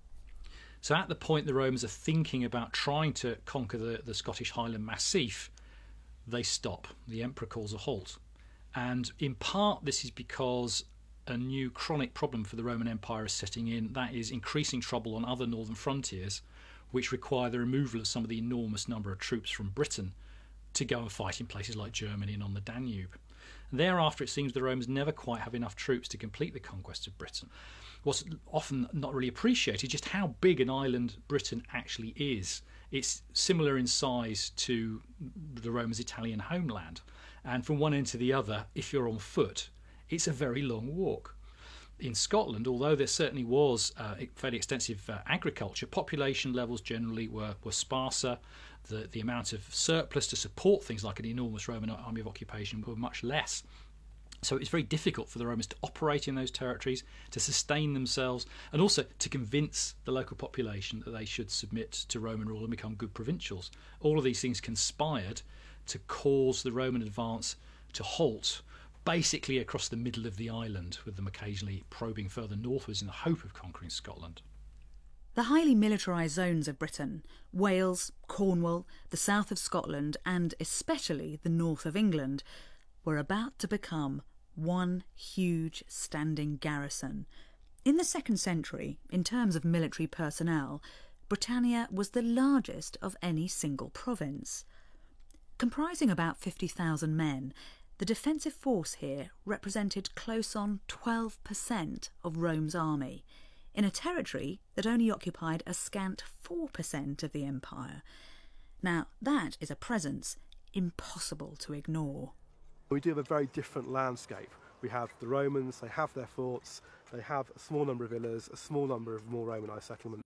Speaker 15: So at the point the Romans are thinking about trying to conquer the, the Scottish Highland Massif, they stop. The emperor calls a halt. And in part this is because a new chronic problem for the Roman Empire is setting in. That is increasing trouble on other northern frontiers, which require the removal of some of the enormous number of troops from Britain to go and fight in places like Germany and on the Danube. Thereafter, it seems the Romans never quite have enough troops to complete the conquest of Britain. What's often not really appreciated is just how big an island Britain actually is. It's similar in size to the Romans' Italian homeland. And from one end to the other, if you're on foot, it's a very long walk. In Scotland, although there certainly was uh, fairly extensive uh, agriculture, population levels generally were, were sparser. The, the amount of surplus to support things like an enormous Roman army of occupation were much less. So it's very difficult for the Romans to operate in those territories, to sustain themselves, and also to convince the local population that they should submit to Roman rule and become good provincials. All of these things conspired to cause the Roman advance to halt basically across the middle of the island, with them occasionally probing further northwards in the hope of conquering Scotland.
Speaker 16: The highly militarised zones of Britain, Wales, Cornwall, the south of Scotland, and especially the north of England, were about to become one huge standing garrison. In the second century, in terms of military personnel, Britannia was the largest of any single province. Comprising about fifty thousand men, the defensive force here represented close on twelve percent of Rome's army, in a territory that only occupied a scant four percent of the empire. Now, that is a presence impossible to ignore.
Speaker 1: We do have a very different landscape. We have the Romans, they have their forts, they have a small number of villas, a small number of more Romanised settlements.